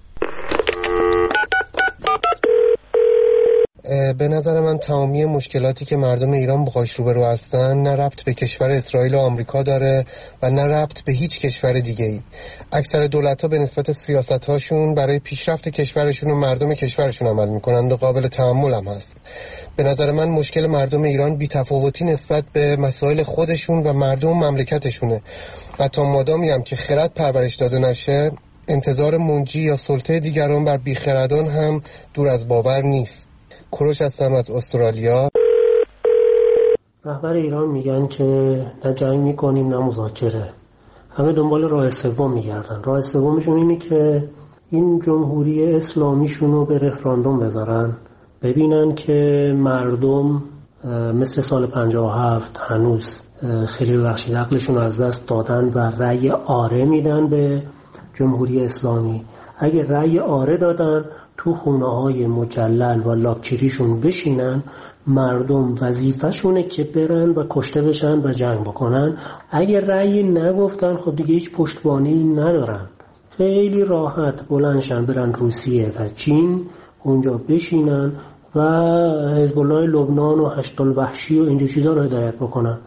به نظر من تمامی مشکلاتی که مردم ایران باهاش روبرو هستن نه ربط به کشور اسرائیل و آمریکا داره و نه ربط به هیچ کشور دیگه‌ای. اکثر دولت‌ها به نسبت سیاست‌هاشون برای پیشرفت کشورشون و مردم کشورشون عمل می‌کنن و قابل تحمل هم هست. به نظر من مشکل مردم ایران بی‌تفاوتی نسبت به مسائل خودشون و مردم مملکتشونه و تا مادامی هم که خرد پرورش داده نشه انتظار منجی یا سلطه دیگران بر بیخردان هم دور از باور نیست. کوروش هستم از استرالیا. رهبر ایران میگن که نه جنگ میکنیم نه مذاکره، همه دنبال راه سوم میگردن. راه سومشون اینه که این جمهوری اسلامیشون رو به رفراندوم بذارن، ببینن که مردم مثل سال 57 هنوز خیلی بخشی عقلشون از دست دادن و رأی آره میدن به جمهوری اسلامی. اگه رأی آره دادن تو خونه‌های مجلل و لاکچریشون بشینن، مردم وظیفه‌شونه که برن و کشته بشن و جنگ بکنن. اگه رأی نگفتن خب دیگه هیچ پشتوانه‌ای ندارن، خیلی راحت بلندشن برن روسیه و چین اونجا بشینن و حزب الله لبنان و هشت الوحشی و اینجور چیزا رو هدایت بکنن.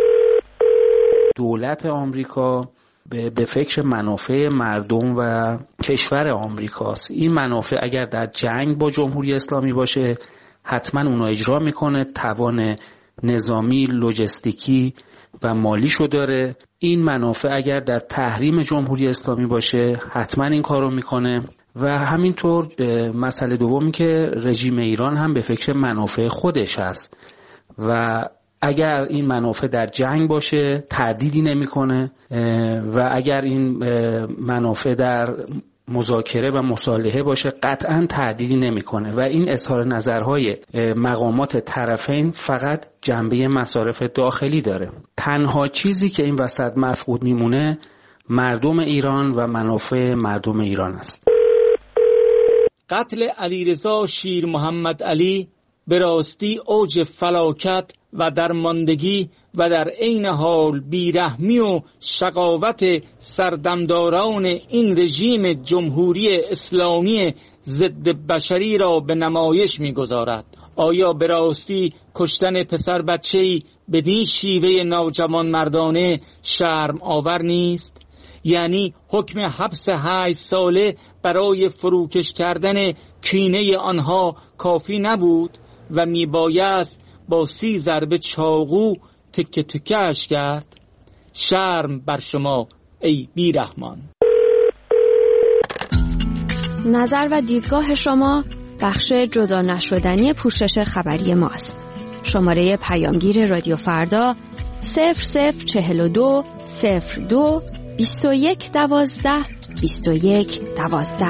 دولت آمریکا به فکر منافع مردم و کشور آمریکاست. این منافع اگر در جنگ با جمهوری اسلامی باشه حتما اونو اجرا میکنه، توان نظامی، لوجستیکی و مالیشو داره. این منافع اگر در تحریم جمهوری اسلامی باشه حتما این کارو میکنه و همینطور مسئله دومی که رژیم ایران هم به فکر منافع خودش هست و اگر این منافع در جنگ باشه تردیدی نمیکنه و اگر این منافع در مذاکره و مصالحه باشه قطعا تردیدی نمیکنه و این اظهار نظرهای مقامات طرفین فقط جنبه مصارف داخلی داره. تنها چیزی که این وسط مفقود میمونه مردم ایران و منافع مردم ایران است. قتل علیرضا شیر محمد علی به راستی اوج فلاکت و درماندگی و در عین حال بیرحمی و شقاوت سردمداران این رژیم جمهوری اسلامی ضد بشری را به نمایش می‌گذارد. آیا به راستی کشتن پسر بچه‌ای بدین شیوه ناجوان مردانه شرم آور نیست؟ یعنی حکم حبس 8 ساله برای فروکش کردن کینه آنها کافی نبود و میبایست با 30 ضربه چاقو تکه تکه‌اش کرد؟ شرم بر شما ای بیرحمان. نظر و دیدگاه شما بخش جدا نشدنی پوشش خبری ماست. شماره پیامگیر رادیو فردا 0042 02 21 12 21 12.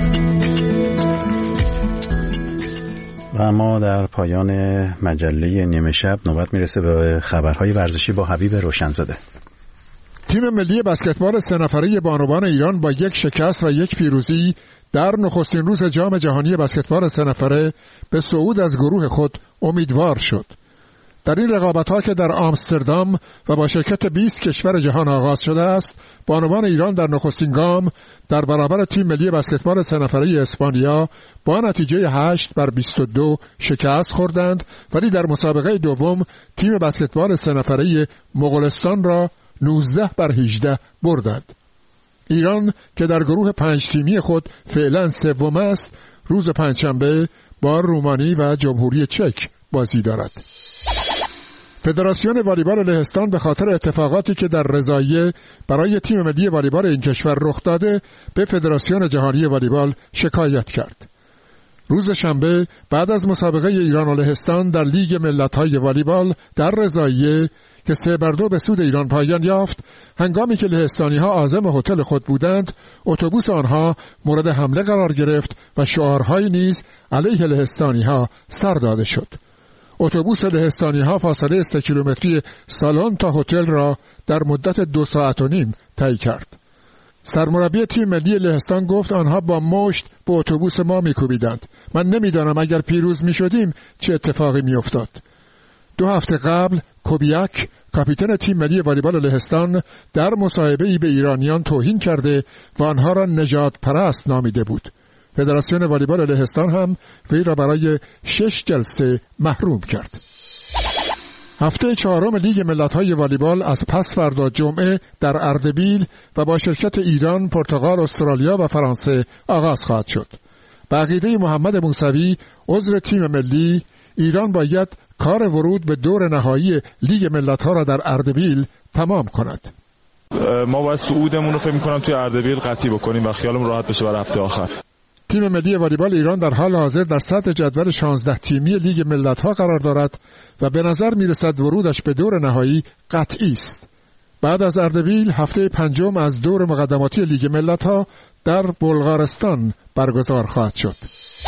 و ما در پایان مجله نیمه شب نوبت میرسه به خبرهای ورزشی با حبیب روشنزاده. تیم ملی بسکتبال 3 نفره بانوان ایران با 1 شکست و 1 پیروزی در نخستین روز جام جهانی بسکتبال 3 نفره به صعود از گروه خود امیدوار شد. در این رقابت‌ها که در آمستردام و با شرکت 20 کشور جهان آغاز شده است، بانوان ایران در نخستین گام در برابر تیم ملی بسکتبال 3 نفره اسپانیا با نتیجه 8-22 شکست خوردند، ولی در مسابقه دوم تیم بسکتبال 3 نفره مغولستان را 19-18 بردند. ایران که در گروه 5 تیمی خود فعلا سوم است، روز پنجشنبه با رومانی و جمهوری چک بازی دارد. فدراسیون والیبال لهستان به خاطر اتفاقاتی که در رضاییه برای تیم ملی والیبال این کشور رخ داده به فدراسیون جهانی والیبال شکایت کرد. روز شنبه بعد از مسابقه ایران و لهستان در لیگ ملت‌های والیبال در رضاییه که 3-2 به سود ایران پایان یافت، هنگامی که لهستانی‌ها عازم هتل خود بودند، اتوبوس آنها مورد حمله قرار گرفت و شعارهایی نیز علیه لهستانی‌ها سر داده شد. اتوبوس لهستانی‌ها فاصله 3 کیلومتری سالن تا هتل را در مدت 2 ساعت و نیم طی کرد. سرمربی تیم ملی لهستان گفت آنها با مشت به اتوبوس ما می‌کوبیدند. من نمی‌دانم اگر پیروز می‌شدیم چه اتفاقی می‌افتاد. 2 هفته قبل کوبیاک کاپیتان تیم ملی والیبال لهستان در مصاحبه‌ای به ایرانیان توهین کرده و آنها را نژاد پرست نامیده بود. فدراسیون والیبال لهستان هم وی را برای 6 جلسه محروم کرد. هفته 4 لیگ ملت‌های والیبال از پس فردا جمعه در اردبیل و با شرکت ایران، پرتغال، استرالیا و فرانسه آغاز خواهد شد. به عقیده محمد موسوی عضو تیم ملی، ایران باید کار ورود به دور نهایی لیگ ملت‌ها را در اردبیل تمام کند. ما باید صعودمون رو فکر می‌کنم توی اردبیل قطعی بکنیم و خیالمون راحت بشه برای هفته آخر. تیم ملی والیبال ایران در حال حاضر در صدر جدول 16 تیمی لیگ ملت‌ها قرار دارد و به نظر می‌رسد ورودش به دور نهایی قطعی است. بعد از اردبیل هفته 5 از دور مقدماتی لیگ ملت‌ها در بلغارستان برگزار خواهد شد.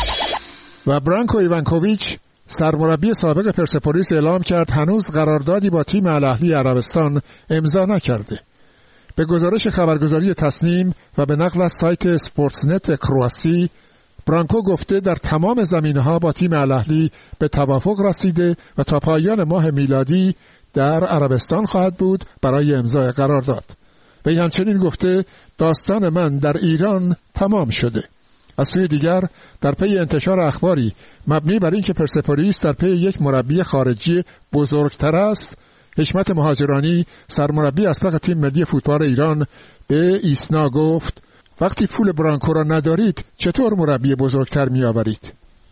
و برانکو ایوانکوویچ سرمربی سابق پرسپولیس اعلام کرد هنوز قراردادی با تیم الاهلی عربستان امضا نکرده. به گزارش خبرگزاری تصنیم و به نقل از سایت اسپورتسنت کرواسی، برانکو گفته در تمام زمینه‌ها با تیم الاهلی به توافق رسیده و تا پایان ماه میلادی در عربستان خواهد بود برای امضای قرارداد. وی همچنین گفته داستان من در ایران تمام شده. از سوی دیگر در پی انتشار اخباری مبنی بر اینکه پرسپولیس در پی یک مربی خارجی بزرگتر است، حشمت مهاجرانی سرمربی اسبق تیم ملی فوتبال ایران به ایسنا گفت وقتی پول برانکو را ندارید چطور مربی بزرگتر می آورید؟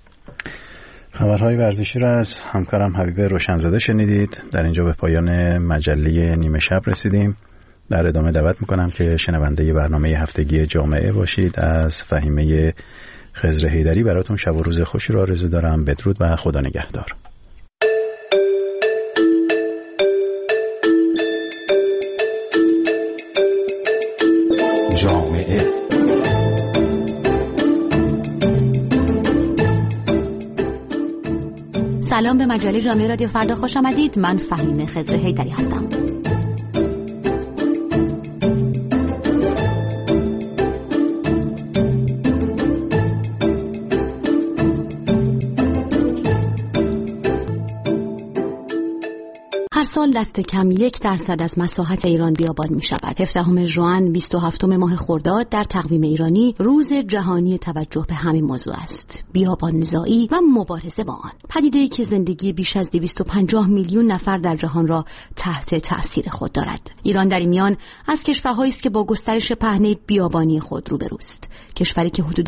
خبرهای ورزشی را از همکارم حبیب روشنزاده شنیدید. در اینجا به پایان مجله نیمه شب رسیدیم. در ادامه دعوت میکنم که شنونده برنامه هفتگی جامعه باشید. از فهیمه خضر حیدری براتون شب و روز خوشی را آرزو دارم. بدرود و خدا نگهدار. جامعه سلام، به مجله جامعه رادیو فردا خوش آمدید. من فهیمه خضر حیدری هستم. سال دست کم 1% از مساحت ایران بیابان می شود. 17 ژوئن 27 ماه خرداد در تقویم ایرانی روز جهانی توجه به همین موضوع است. بیابانزایی و مبارزه با آن. پدیده‌ای که زندگی بیش از 250 میلیون نفر در جهان را تحت تأثیر خود دارد. ایران در این میان از کشورهایی است که با گسترش پهنه بیابانی خود روبروست. کشوری که حدود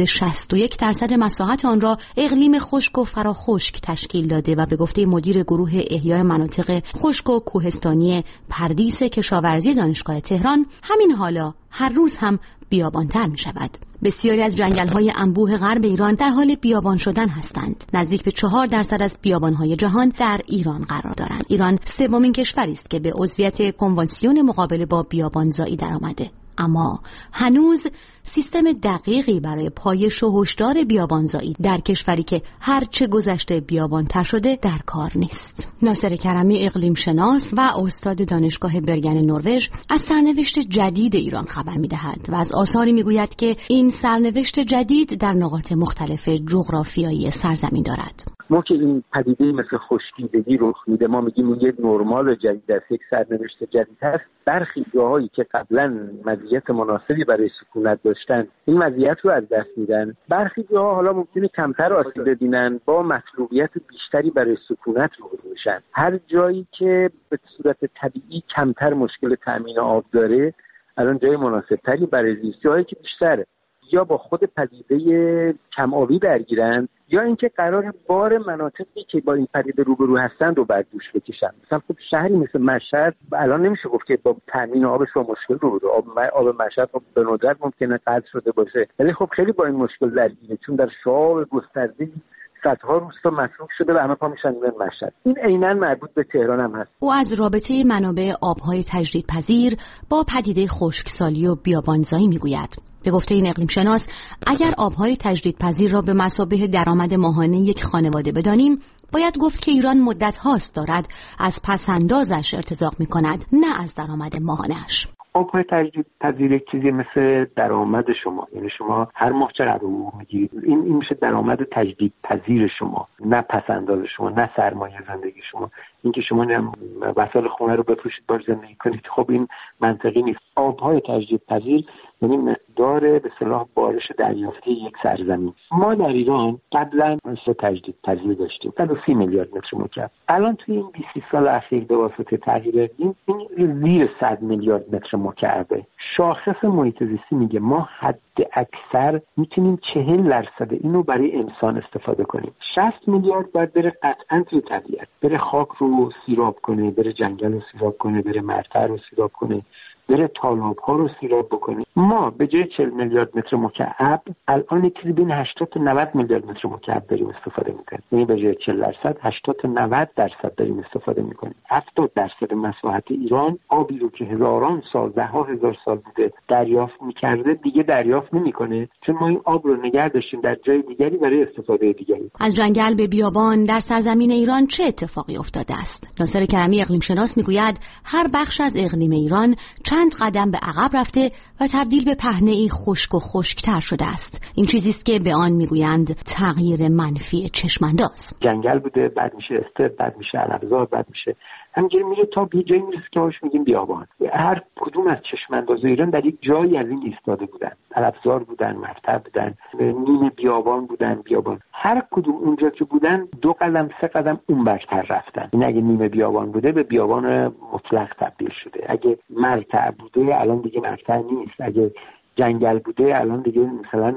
61% مساحت آن را اقلیم خشک و فراخشک تشکیل داده و به گفته مدیر گروه احیای مناطق خشک و کوهستانی پردیس کشاورزی دانشگاه تهران، همین حالا هر روز هم بیابانتر می شود. بسیاری از جنگل‌های انبوه غرب ایران در حال بیابان شدن هستند. نزدیک به 4% از بیابان‌های جهان در ایران قرار دارند. ایران سومین کشوری است که به عضویت کنوانسیون مقابله با بیابانزایی درآمده. اما هنوز سیستم دقیقی برای پایش و هشدار بیابانزایی در کشوری که هرچه گذشته بیابانتر شده در کار نیست. ناصر کرمی اقلیم شناس و استاد دانشگاه برگن نروژ از سرنوشت جدید ایران خبر می‌دهد و از آثاری می‌گوید که این سرنوشت جدید در نقاط مختلف جغرافیایی سرزمین دارد. ما که این پدیده مثل خشکیدگی رخ میده، ما میگیم یک نرمال جدید است، یک سرنوشت جدید هست. برخی جاهایی که قبلا مزیت مناسبی برای سکونت داشتن این مزیت رو از دست میدن. برخی جاها حالا ممکنه کمتر آسیب ببینن، با مطلوبیت بیشتری برای سکونت روبرو میشن. هر جایی که به صورت طبیعی کمتر مشکل تامین آب داره الان جای مناسبتری برای زیست. جایی که بیشتر یا با خود پدیده کم آبی درگیرن یا اینکه قرار بار مناطقی که با این پدیده روبرو هستند رو بر دوش بکشن. مثلا خب شهری مثل مشهد الان نمیشه گفت که با تامین آبش با مشکل روبرو. آب مشهد به ندرت ممکنه قطع شده باشه، ولی خب خیلی با این مشکل درگیره، چون در شعاب گسترده صدها روستا مصروف شده و همه پا میشن به مشهد. این عیناً مربوط به تهران هم هست. او از رابطه منابع آبهای تجدیدپذیر با پدیده خشکسالی و بیابانزایی میگوید. به گفته این اقلیم شناس، اگر آبهای تجدیدپذیر را به مثابه درآمد ماهانه یک خانواده بدانیم، باید گفت که ایران مدت هاست دارد از پسندازش ارتزاق می کند، نه از درآمد ماهانه‌اش. آبهای تجدیدپذیر چیزی مثل درآمد شما، یعنی شما هر ماه چقدر رو میگیرید، این میشه درآمد تجدیدپذیر شما، نه پسنداز شما، نه سرمایه زندگی شما. اینکه شما وسایل خونه رو بفروشید باش زندگی کنید، خب این منطقی نیست. آبهای تجدیدپذیر یعنی مقدار به اصطلاح بارش دریافتی یک سرزمین. ما در ایران قبلا مثل تجدیدپذیر داشتیم 130 میلیارد متر مکعب. الان توی این 20 سال اخیر به واسطه تغییر این زیر 100 میلیارد متر مکعبه. شاخص محیط زیستی میگه ما حد اکثر میتونیم 40% اینو برای انسان استفاده کنیم. 60 میلیارد باید بره قطعاً توی طبیعت، بره خاک رو سیراب کنه، بره جنگل رو سیراب کنه، بره مرتع رو سیراب کنه، بره تالاب ها رو سیراب بکنه. ما به جای 40 میلیارد متر مکعب الان چیزی بین 80 تا 90 میلیارد متر مکعب داریم استفاده میکنیم. یعنی به جای 40% 80 تا 90% داریم استفاده میکنیم. 70% مساحت ایران آبی رو که هزاران سال، ده ها هزار سال بوده دریافت میکرده دیگه دریافت نمیکنه، چون ما این آب رو نگه داشتیم در جای دیگری برای استفاده دیگری. از جنگل به بیابان در سرزمین ایران چه اتفاقی افتاده است؟ ناصر کرمی اقلیم شناس میگوید هر بخش از اقلیم ایران چند قدم به عقب رفته و تبدیل به پهنه‌ای خشک و خشکتر شده است. این چیزی است که به آن میگویند تغییر منفی چشمانداز. جنگل بوده، بعد میشه استپ، بعد میشه علفزار، بعد میشه همینجوری میره تا به جایی میرسه که هاش میگیم بیابان. هر کدوم از چشمانداز ایران در یک جایی از این ایستاده بودن. علفزار بودن، مرتع بودن، نیمه بیابان بودن، بیابان. هر کدوم اونجا که بودن 2 قدم 3 قدم اون برتر رفتن. این اگه نیمه بیابان بوده به بیابان مطلق تبدیل شده. اگه مرتع بوده الان دیگه مرتع نیست. اگه جنگل بوده الان دیگه مثلا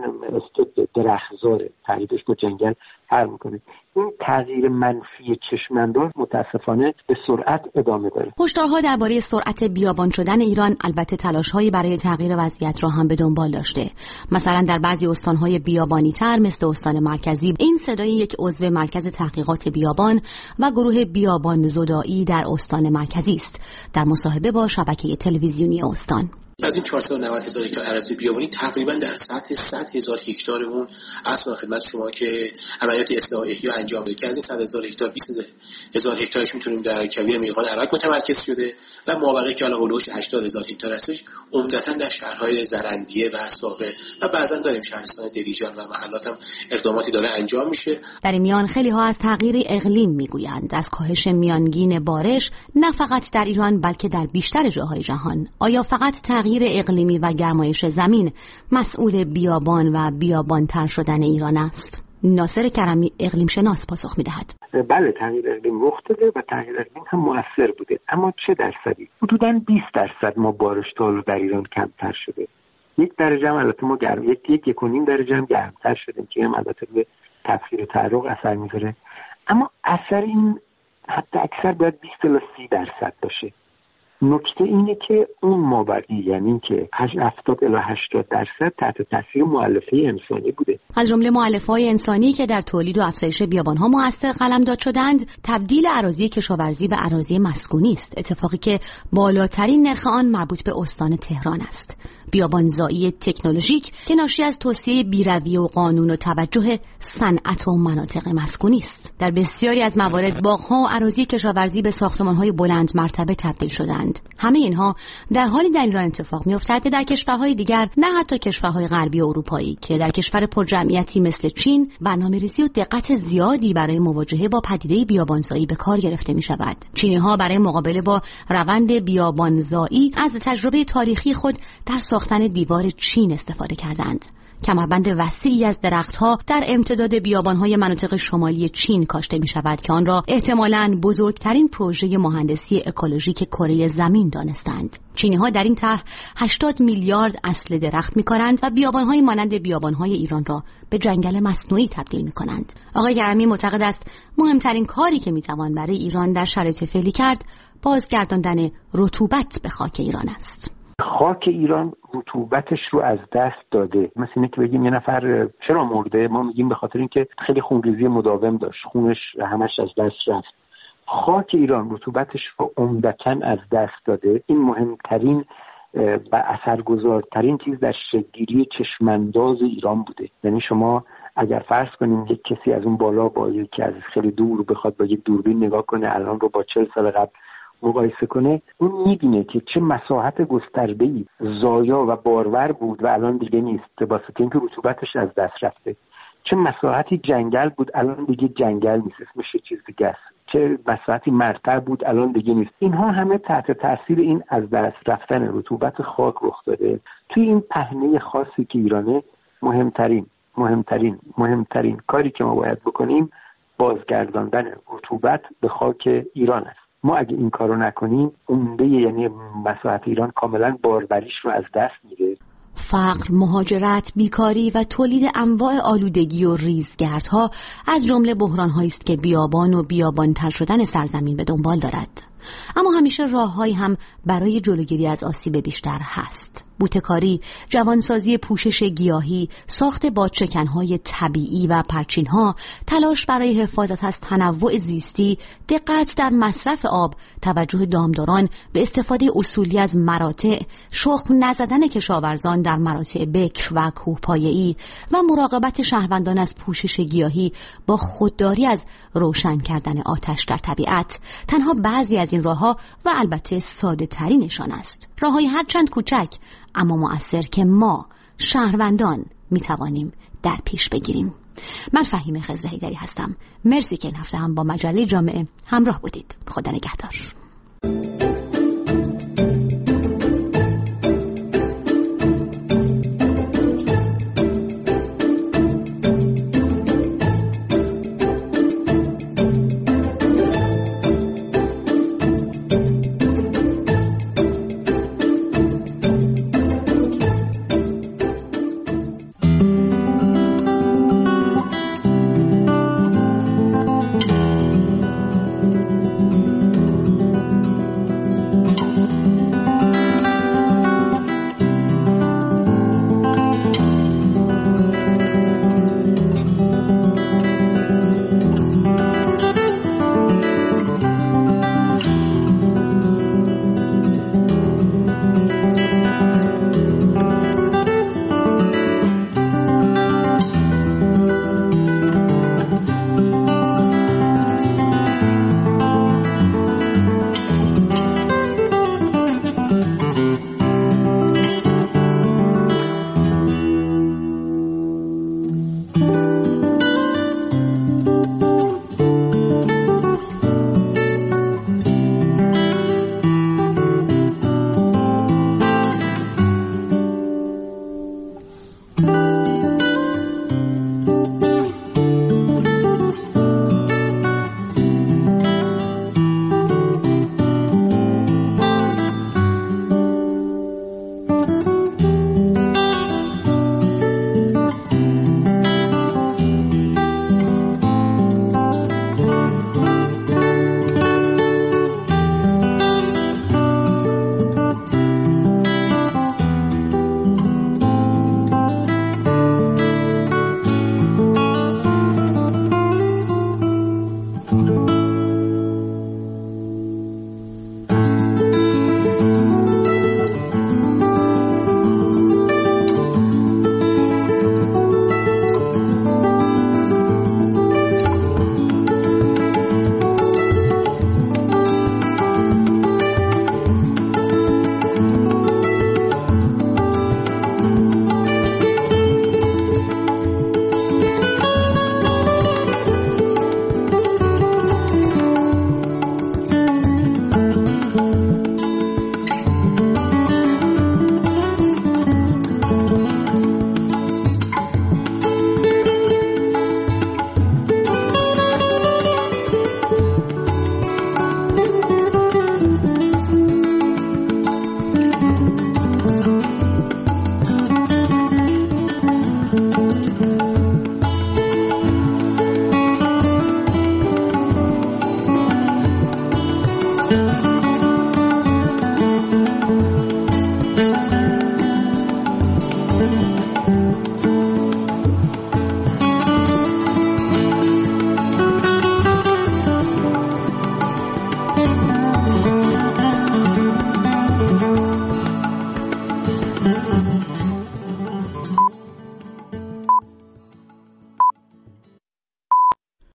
درختزاره، تغییرش با جنگل فرق میکنه. این تغییر منفی چشمانداز متاسفانه به سرعت ادامه داره. هشدارها درباره سرعت بیابان شدن ایران البته تلاش‌هایی برای تغییر وضعیت را هم به دنبال داشته. مثلا در بعضی استان‌های بیابانی‌تر مثل استان مرکزی، این صدای یک عضو مرکز تحقیقات بیابان و گروه بیابان زدایی در استان مرکزی است در مصاحبه با شبکه تلویزیونی استان. از این 490,000 هکتار اراضی بیابانی تقریبا در سطح 100,000 هکتار اون اصلا خدمت شما که عملیات اصلاح احیا انجام داده که از این 100,000 هکتار 20,000 هکتارش میتونیم در کویر میقان عراق متمرکز شده و مابقی که حالا هولوش 80,000 هکتار هستش عمدتاً در شهرهای زرندیه و ساقه و بعضا داریم شهرستان دلیجان و محلات هم اقداماتی داره انجام میشه. در این میان خیلی ها از تغییر اقلیم میگویند، از کاهش میانگین بارش، نه فقط در ایران بلکه در بیشتر جاهای جهان. آیا فقط تغییر اقلیمی و گرمایش زمین مسئول بیابان و بیابانتر شدن ایران است؟ ناصر کرمی اقلیم شناس پاسخ میدهد. بله، تغییر اقلیم رخ داده و تغییر اقلیم هم مؤثر بوده، اما چه درصدی؟ حدوداً 20% ما بارش تا حالا در ایران کمتر شده. 1 درجه هم البته ما یک و نیم درجه هم گرمتر شدیم که هم البته به تفسیر تعرق اثر میذاره، اما اثر این حتی اکثر باید 20 تا 30% باشه. نکته اینه که اون مابقی، یعنی که 70 الی 80% تحت تاثیر مؤلفه انسانی بوده. از جمله مؤلفه‌های انسانی که در تولید و افزایش بیابان‌ها مؤثر قلمداد شدند، تبدیل اراضی کشاورزی به اراضی مسکونی است، اتفاقی که بالاترین نرخ آن مربوط به استان تهران است. بیابانزایی تکنولوژیک که ناشی از توسعه بی‌رویه و قانون و توجه صنعت و مناطق مسکونی است. در بسیاری از موارد باغ‌ها و اراضی کشاورزی به ساختمان‌های بلند مرتبه تبدیل شدند. همه اینها در حالی در ایران اتفاق می‌افتد که در کشورهای دیگر، نه حتی کشورهای غربی و اروپایی، که در کشور پرجمعیتی مثل چین برنامه‌ریزی و دقت زیادی برای مواجهه با پدیده بیابانزایی به کار گرفته می‌شود. چینی‌ها برای مقابله با روند بیابانزایی از تجربه تاریخی خود در ساختن دیوار چین استفاده کردند. کمربند وسیعی از درختها در امتداد بیابان‌های مناطق شمالی چین کاشته می‌شود که آن را احتمالاً بزرگترین پروژه مهندسی اکولوژیک کره زمین دانستند. چینی‌ها در این طرح 80 میلیارد اصل درخت می‌کارند و بیابان‌های مانند بیابان‌های ایران را به جنگل مصنوعی تبدیل می‌کنند. آقای کرمی معتقد است مهمترین کاری که می‌توان برای ایران در شرایط فعلی کرد، بازگرداندن رطوبت به خاک ایران است. خاک ایران رطوبتش رو از دست داده. مثل اینه که بگیم یه نفر چرا مرده، ما میگیم به خاطر اینکه خیلی خونریزی مداوم داشت، خونش همش از دست رفت. خاک ایران رطوبتش رو عمدتاً از دست داده. این مهمترین و اثرگذارترین چیز در شکل‌گیری چشمانداز ایران بوده. یعنی شما اگر فرض کنیم یک کسی از اون بالا با یکی از خیلی دور بخواد با یک دوربین نگاه کنه، الان رو با 40 سال قبل مقایسه کنه، اون می‌بینه که چه مساحت گسترده‌ای زایا و بارور بود و الان دیگه نیست، واسه اینکه رطوبتش از دست رفته. چه مساحتی جنگل بود، الان دیگه جنگل نیست، اسمش چیز دیگه است. چه مساحتی مرتع بود، الان دیگه نیست. اینها همه تحت تاثیر این از دست رفتن رطوبت خاک رخ داده. توی این پهنه خاصی که ایرانه، مهمترین کاری که ما باید بکنیم بازگرداندن رطوبت به خاک ایران است. ما اگه این کارو نکنیم، عمده یعنی مساحت ایران کاملا باروریش رو از دست میده. فقر، مهاجرت، بیکاری و تولید انواع آلودگی و ریزگردها از جمله بحران‌هایی است که بیابان و بیابان‌تر شدن سرزمین به دنبال دارد. اما همیشه راه‌هایی هم برای جلوگیری از آسیب بیشتر هست. بوته‌کاری، جوانسازی پوشش گیاهی، ساخت بادشکن‌های طبیعی و پرچین‌ها، تلاش برای حفاظت از تنوع زیستی، دقت در مصرف آب، توجه دامداران به استفاده اصولی از مراتع، شخم نزدن کشاورزان در مراتع بکر و کوهپایه‌ای و مراقبت شهروندان از پوشش گیاهی با خودداری از روشن کردن آتش در طبیعت، تنها بعضی از این راه‌ها و البته ساده ترینشان است. راه‌های هرچند کوچک اما مؤثر که ما شهروندان میتوانیم در پیش بگیریم. من فهیم خضر حیدری هستم. مرسی که این هفته هم با مجله جامعه همراه بودید. خدا نگهدار.